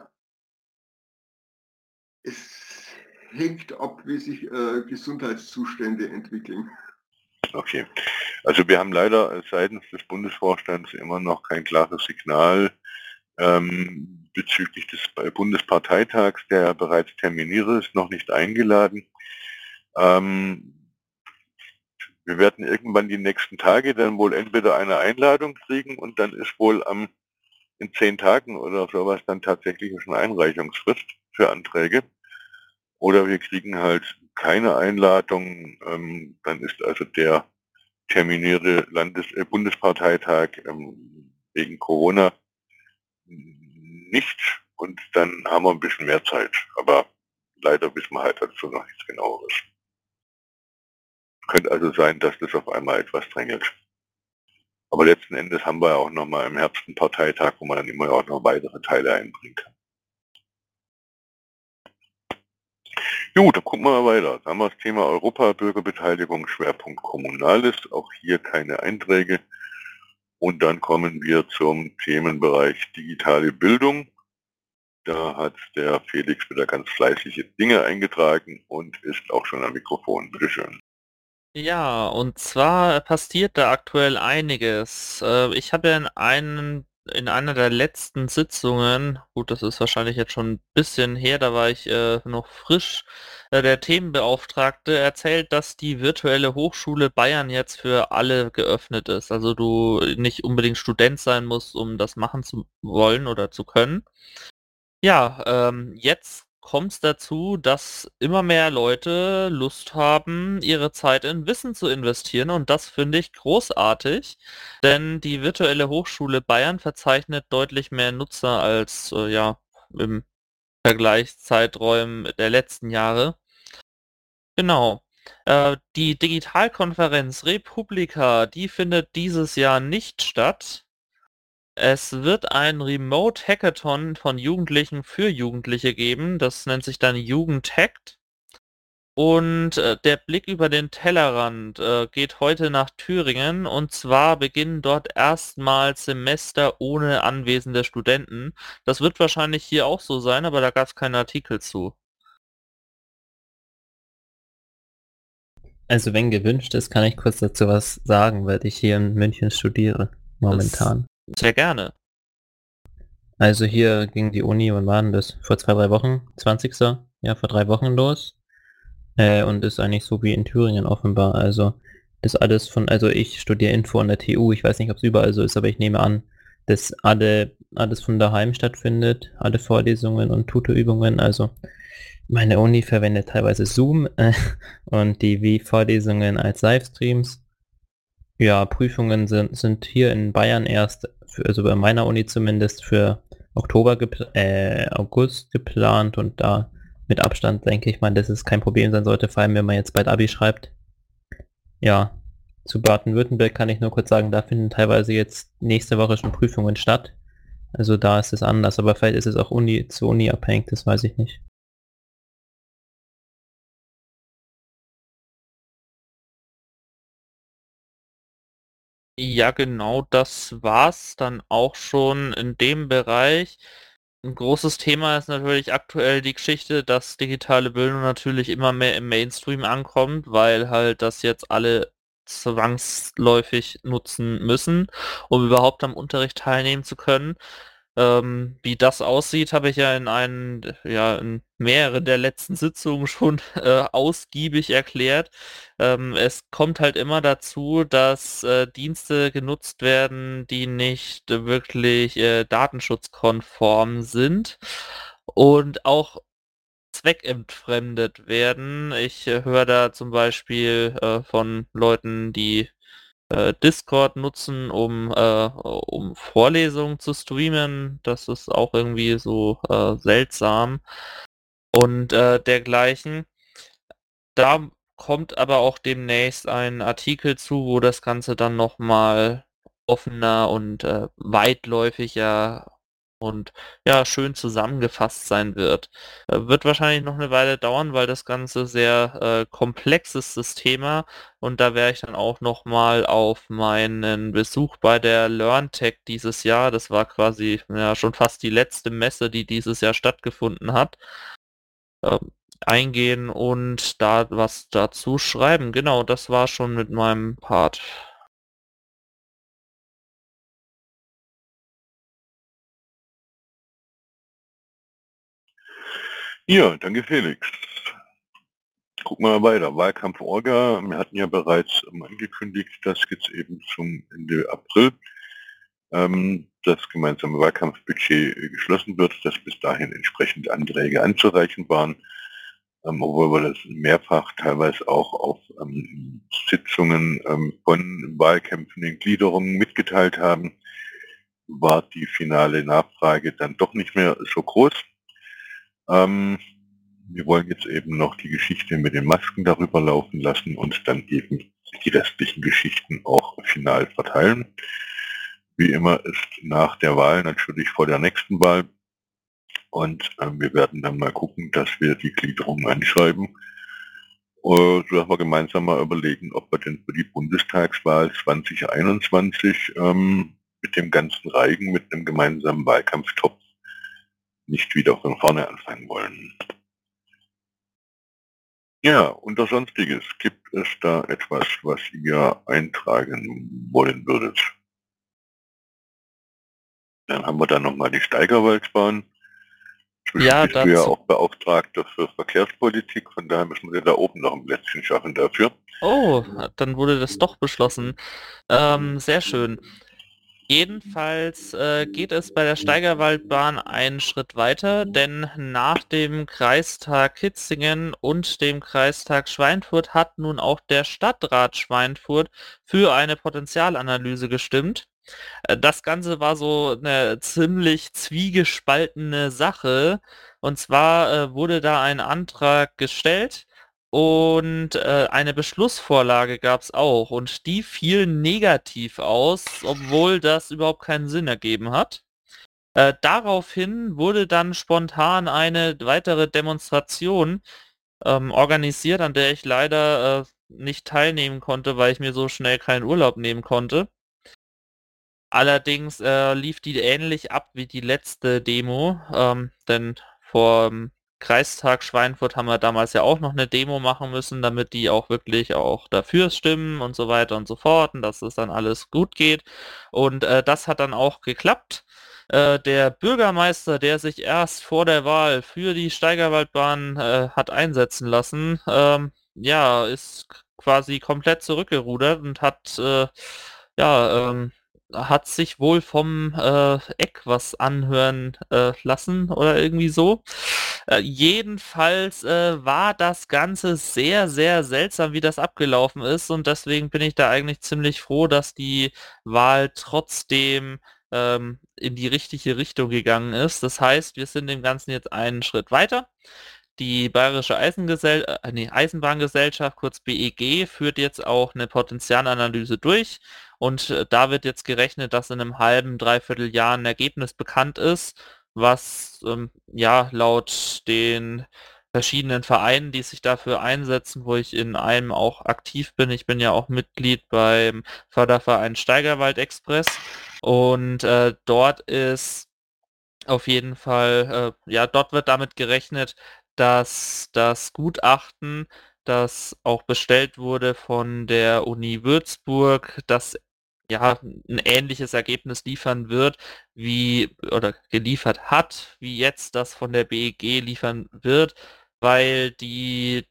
es hängt ab, wie sich äh, Gesundheitszustände entwickeln. Okay. Also wir haben leider seitens des Bundesvorstands immer noch kein klares Signal ähm, bezüglich des Bundesparteitags, der ja bereits terminiert ist, noch nicht eingeladen. Ähm, wir werden irgendwann die nächsten Tage dann wohl entweder eine Einladung kriegen und dann ist wohl am in zehn Tagen oder sowas dann tatsächlich schon eine Einreichungsfrist für Anträge. Oder wir kriegen halt keine Einladung, ähm, dann ist also der terminierte Landes äh, Bundesparteitag ähm, wegen Corona nicht und dann haben wir ein bisschen mehr Zeit. Aber leider wissen wir halt dazu noch nichts Genaueres. Könnte also sein, dass das auf einmal etwas drängelt. Aber letzten Endes haben wir ja auch noch mal im Herbst einen Parteitag, wo man dann immer auch noch weitere Teile einbringen kann. Gut, dann gucken wir mal weiter. Da haben wir das Thema Europa, Bürgerbeteiligung, Schwerpunkt Kommunales. Auch hier keine Einträge. Und dann kommen wir zum Themenbereich digitale Bildung. Da hat der Felix wieder ganz fleißige Dinge eingetragen und ist auch schon am Mikrofon. Bitte schön. Ja, und zwar passiert da aktuell einiges. Äh, Ich habe ja in einen, in einer der letzten Sitzungen, gut, das ist wahrscheinlich jetzt schon ein bisschen her, da war ich äh, noch frisch, äh, der Themenbeauftragte erzählt, dass die virtuelle Hochschule Bayern jetzt für alle geöffnet ist. Also du nicht unbedingt Student sein musst, um das machen zu wollen oder zu können. Ja, ähm, jetzt kommt es dazu, dass immer mehr Leute Lust haben, ihre Zeit in Wissen zu investieren und das finde ich großartig, denn die virtuelle Hochschule Bayern verzeichnet deutlich mehr Nutzer als äh, ja im Vergleichszeiträumen der letzten Jahre. Genau. Äh, die Digitalkonferenz Republika, die findet dieses Jahr nicht statt. Es wird ein Remote-Hackathon von Jugendlichen für Jugendliche geben. Das nennt sich dann Jugendhackt. Und äh, der Blick über den Tellerrand äh, geht heute nach Thüringen. Und zwar beginnen dort erstmals Semester ohne anwesende Studenten. Das wird wahrscheinlich hier auch so sein, aber da gab es keinen Artikel zu. Also wenn gewünscht ist, kann ich kurz dazu was sagen, weil ich hier in München studiere, momentan. Sehr gerne. Also hier ging die Uni, wann war denn das? Vor zwei, drei Wochen, zwanzigster Ja, vor drei Wochen los. Äh, und ist eigentlich so wie in Thüringen offenbar. Also das alles von, also ich studiere Info an der T U, ich weiß nicht, ob es überall so ist, aber ich nehme an, dass alle, alles von daheim stattfindet, alle Vorlesungen und Tutorübungen. Also meine Uni verwendet teilweise Zoom äh, und die Wie-Vorlesungen als Livestreams. Ja, Prüfungen sind, sind hier in Bayern erst, für, also bei meiner Uni zumindest, für Oktober, gepl- äh, August geplant und da mit Abstand denke ich mal, dass es kein Problem sein sollte, vor allem wenn man jetzt bald Abi schreibt. Ja, zu Baden-Württemberg kann ich nur kurz sagen, da finden teilweise jetzt nächste Woche schon Prüfungen statt. Also da ist es anders, aber vielleicht ist es auch Uni zu Uni abhängig, das weiß ich nicht. Ja, genau, das war's dann auch schon in dem Bereich. Ein großes Thema ist natürlich aktuell die Geschichte, dass digitale Bildung natürlich immer mehr im Mainstream ankommt, weil halt das jetzt alle zwangsläufig nutzen müssen, um überhaupt am Unterricht teilnehmen zu können. Ähm, wie das aussieht, habe ich ja in einen, ja, in mehreren der letzten Sitzungen schon äh, ausgiebig erklärt. Ähm, es kommt halt immer dazu, dass äh, Dienste genutzt werden, die nicht äh, wirklich äh, datenschutzkonform sind und auch zweckentfremdet werden. Ich äh, höre da zum Beispiel äh, von Leuten, die äh, Discord nutzen, um, äh, um Vorlesungen zu streamen. Das ist auch irgendwie so äh, seltsam und äh, dergleichen. Da kommt aber auch demnächst ein Artikel zu, wo das Ganze dann nochmal offener und äh, weitläufiger und ja, schön zusammengefasst sein wird. Äh, wird wahrscheinlich noch eine Weile dauern, weil das Ganze sehr äh, komplex ist, das Thema. Und da werde ich dann auch nochmal auf meinen Besuch bei der LearnTech dieses Jahr, das war quasi ja schon fast die letzte Messe, die dieses Jahr stattgefunden hat, ähm, eingehen und da was dazu schreiben. Genau, das war schon mit meinem Part. Ja, danke Felix. Gucken wir mal weiter. Wahlkampf-Orga, wir hatten ja bereits ähm, angekündigt, dass jetzt eben zum Ende April ähm, das gemeinsame Wahlkampfbudget äh, geschlossen wird, dass bis dahin entsprechend Anträge anzureichen waren, ähm, obwohl wir das mehrfach teilweise auch auf ähm, Sitzungen ähm, von Wahlkämpfen in Gliederungen mitgeteilt haben, war die finale Nachfrage dann doch nicht mehr so groß. Ähm, wir wollen jetzt eben noch die Geschichte mit den Masken darüber laufen lassen und dann eben die restlichen Geschichten auch final verteilen. Wie immer ist nach der Wahl natürlich vor der nächsten Wahl und äh, wir werden dann mal gucken, dass wir die Gliederung anschreiben, äh, dass wir gemeinsam mal überlegen, ob wir denn für die Bundestagswahl zwanzig einundzwanzig ähm, mit dem ganzen Reigen, mit einem gemeinsamen Wahlkampftopf nicht wieder von vorne anfangen wollen. Ja, unter Sonstiges, gibt es da etwas, was ihr eintragen wollen würdet? Dann haben wir da nochmal die Steigerwaldbahn. Ja, bist du ja dazu. auch Beauftragter für Verkehrspolitik, von daher müssen wir da oben noch ein Plätzchen schaffen dafür. Oh, dann wurde das doch beschlossen. Ähm, sehr schön. Jedenfalls äh, geht es bei der Steigerwaldbahn einen Schritt weiter, denn nach dem Kreistag Kitzingen und dem Kreistag Schweinfurt hat nun auch der Stadtrat Schweinfurt für eine Potenzialanalyse gestimmt. Äh, Das Ganze war so eine ziemlich zwiegespaltene Sache. Und zwar äh, wurde da ein Antrag gestellt Und äh, eine Beschlussvorlage gab es auch und die fiel negativ aus, obwohl das überhaupt keinen Sinn ergeben hat. Äh, daraufhin wurde dann spontan eine weitere Demonstration ähm, organisiert, an der ich leider äh, nicht teilnehmen konnte, weil ich mir so schnell keinen Urlaub nehmen konnte. Allerdings äh, lief die ähnlich ab wie die letzte Demo, ähm, denn vor dem Kreistag Schweinfurt haben wir damals ja auch noch eine Demo machen müssen, damit die auch wirklich auch dafür stimmen und so weiter und so fort und dass es dann alles gut geht. Und äh, das hat dann auch geklappt. Äh, der Bürgermeister, der sich erst vor der Wahl für die Steigerwaldbahn äh, hat einsetzen lassen, ähm, ja, ist quasi komplett zurückgerudert und hat äh, ja, ähm, hat sich wohl vom äh, Eck was anhören äh, lassen oder irgendwie so. Äh, jedenfalls äh, war das Ganze sehr, sehr seltsam, wie das abgelaufen ist und deswegen bin ich da eigentlich ziemlich froh, dass die Wahl trotzdem ähm, in die richtige Richtung gegangen ist. Das heißt, wir sind dem Ganzen jetzt einen Schritt weiter. Die Bayerische Eisengesell äh, nee, Eisenbahngesellschaft, kurz B E G, führt jetzt auch eine Potenzialanalyse durch und äh, da wird jetzt gerechnet, dass in einem halben, dreiviertel Jahr ein Ergebnis bekannt ist, was ähm, ja laut den verschiedenen Vereinen, die sich dafür einsetzen, wo ich in einem auch aktiv bin. Ich bin ja auch Mitglied beim Förderverein Steigerwald Express und äh, dort ist auf jeden Fall, äh, ja, dort wird damit gerechnet, dass das Gutachten, das auch bestellt wurde von der Uni Würzburg, das ja ein ähnliches Ergebnis liefern wird, wie oder geliefert hat, wie jetzt das von der B E G liefern wird, weil die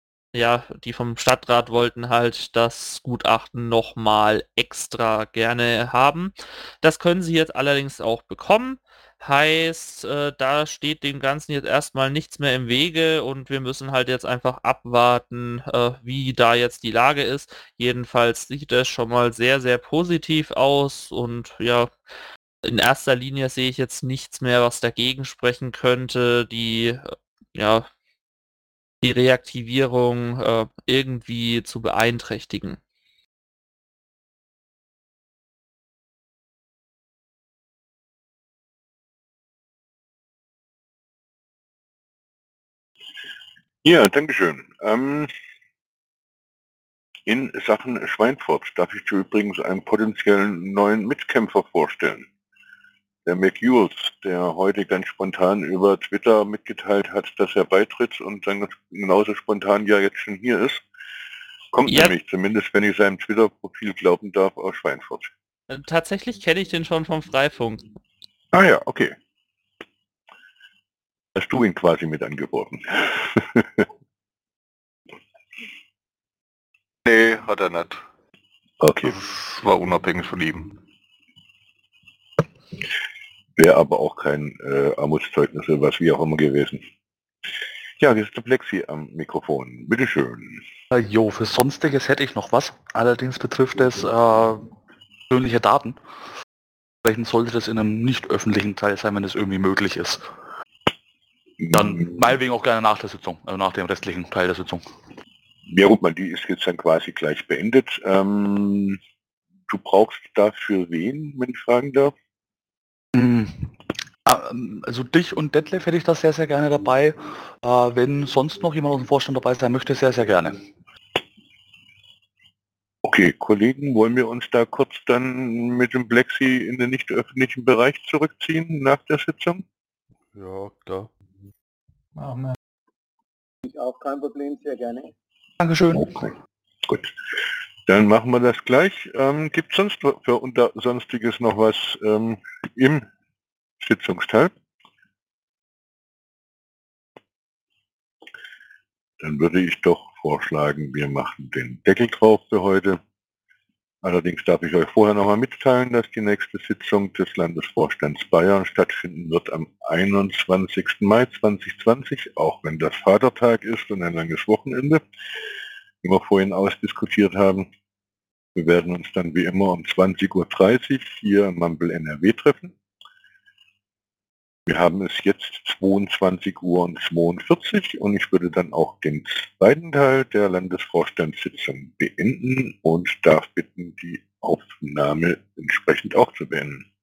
ja, die vom Stadtrat wollten halt das Gutachten nochmal extra gerne haben. Das können sie jetzt allerdings auch bekommen. Heißt, äh, da steht dem Ganzen jetzt erstmal nichts mehr im Wege und wir müssen halt jetzt einfach abwarten, äh, wie da jetzt die Lage ist. Jedenfalls sieht es schon mal sehr, sehr positiv aus und ja, in erster Linie sehe ich jetzt nichts mehr, was dagegen sprechen könnte, die äh, ja, die Reaktivierung äh, irgendwie zu beeinträchtigen. Ja, Dankeschön. Ähm, in Sachen Schweinfurt darf ich dir übrigens einen potenziellen neuen Mitkämpfer vorstellen. Der McEwels, der heute ganz spontan über Twitter mitgeteilt hat, dass er beitritt und dann genauso spontan ja jetzt schon hier ist. Kommt Ja. nämlich, zumindest wenn ich seinem Twitter-Profil glauben darf, aus Schweinfurt. Äh, Tatsächlich kenne ich den schon vom Freifunk. Ah ja, okay. Hast du ihn quasi mit angeboten? Nee, hat er nicht. Okay. Das war unabhängig von ihm. Wäre aber auch kein äh, Armutszeugnis oder was wie auch immer gewesen. Ja, hier ist der Plexi am Mikrofon. Bitteschön. Äh, jo, für Sonstiges hätte ich noch was. Allerdings betrifft es äh, persönliche Daten. Vielleicht sollte das in einem nicht öffentlichen Teil sein, wenn es irgendwie möglich ist. Dann meinetwegen auch gerne nach der Sitzung, also nach dem restlichen Teil der Sitzung. Ja gut, man, die ist jetzt dann quasi gleich beendet. Ähm, du brauchst dafür wen, wenn ich fragen darf? Also dich und Detlef hätte ich das sehr, sehr gerne dabei. Äh, wenn sonst noch jemand aus dem Vorstand dabei sein möchte, sehr, sehr gerne. Okay, Kollegen, wollen wir uns da kurz dann mit dem Plexi in den nicht öffentlichen Bereich zurückziehen nach der Sitzung? Ja, klar. Machen wir. Ich auch kein Problem, sehr gerne. Dankeschön. Okay, gut. Dann machen wir das gleich. Ähm, Gibt es sonst für unter Sonstiges noch was ähm, im Sitzungsteil? Dann würde ich doch vorschlagen, wir machen den Deckel drauf für heute. Allerdings darf ich euch vorher noch mal mitteilen, dass die nächste Sitzung des Landesvorstands Bayern stattfinden wird am einundzwanzigsten Mai zweitausendzwanzig, auch wenn das Vatertag ist und ein langes Wochenende, wie wir vorhin ausdiskutiert haben. Wir werden uns dann wie immer um zwanzig Uhr dreißig hier im Mumble N R W treffen. Wir haben es jetzt zweiundzwanzig Uhr und zweiundvierzig und ich würde dann auch den zweiten Teil der Landesvorstandssitzung beenden und darf bitten, die Aufnahme entsprechend auch zu beenden.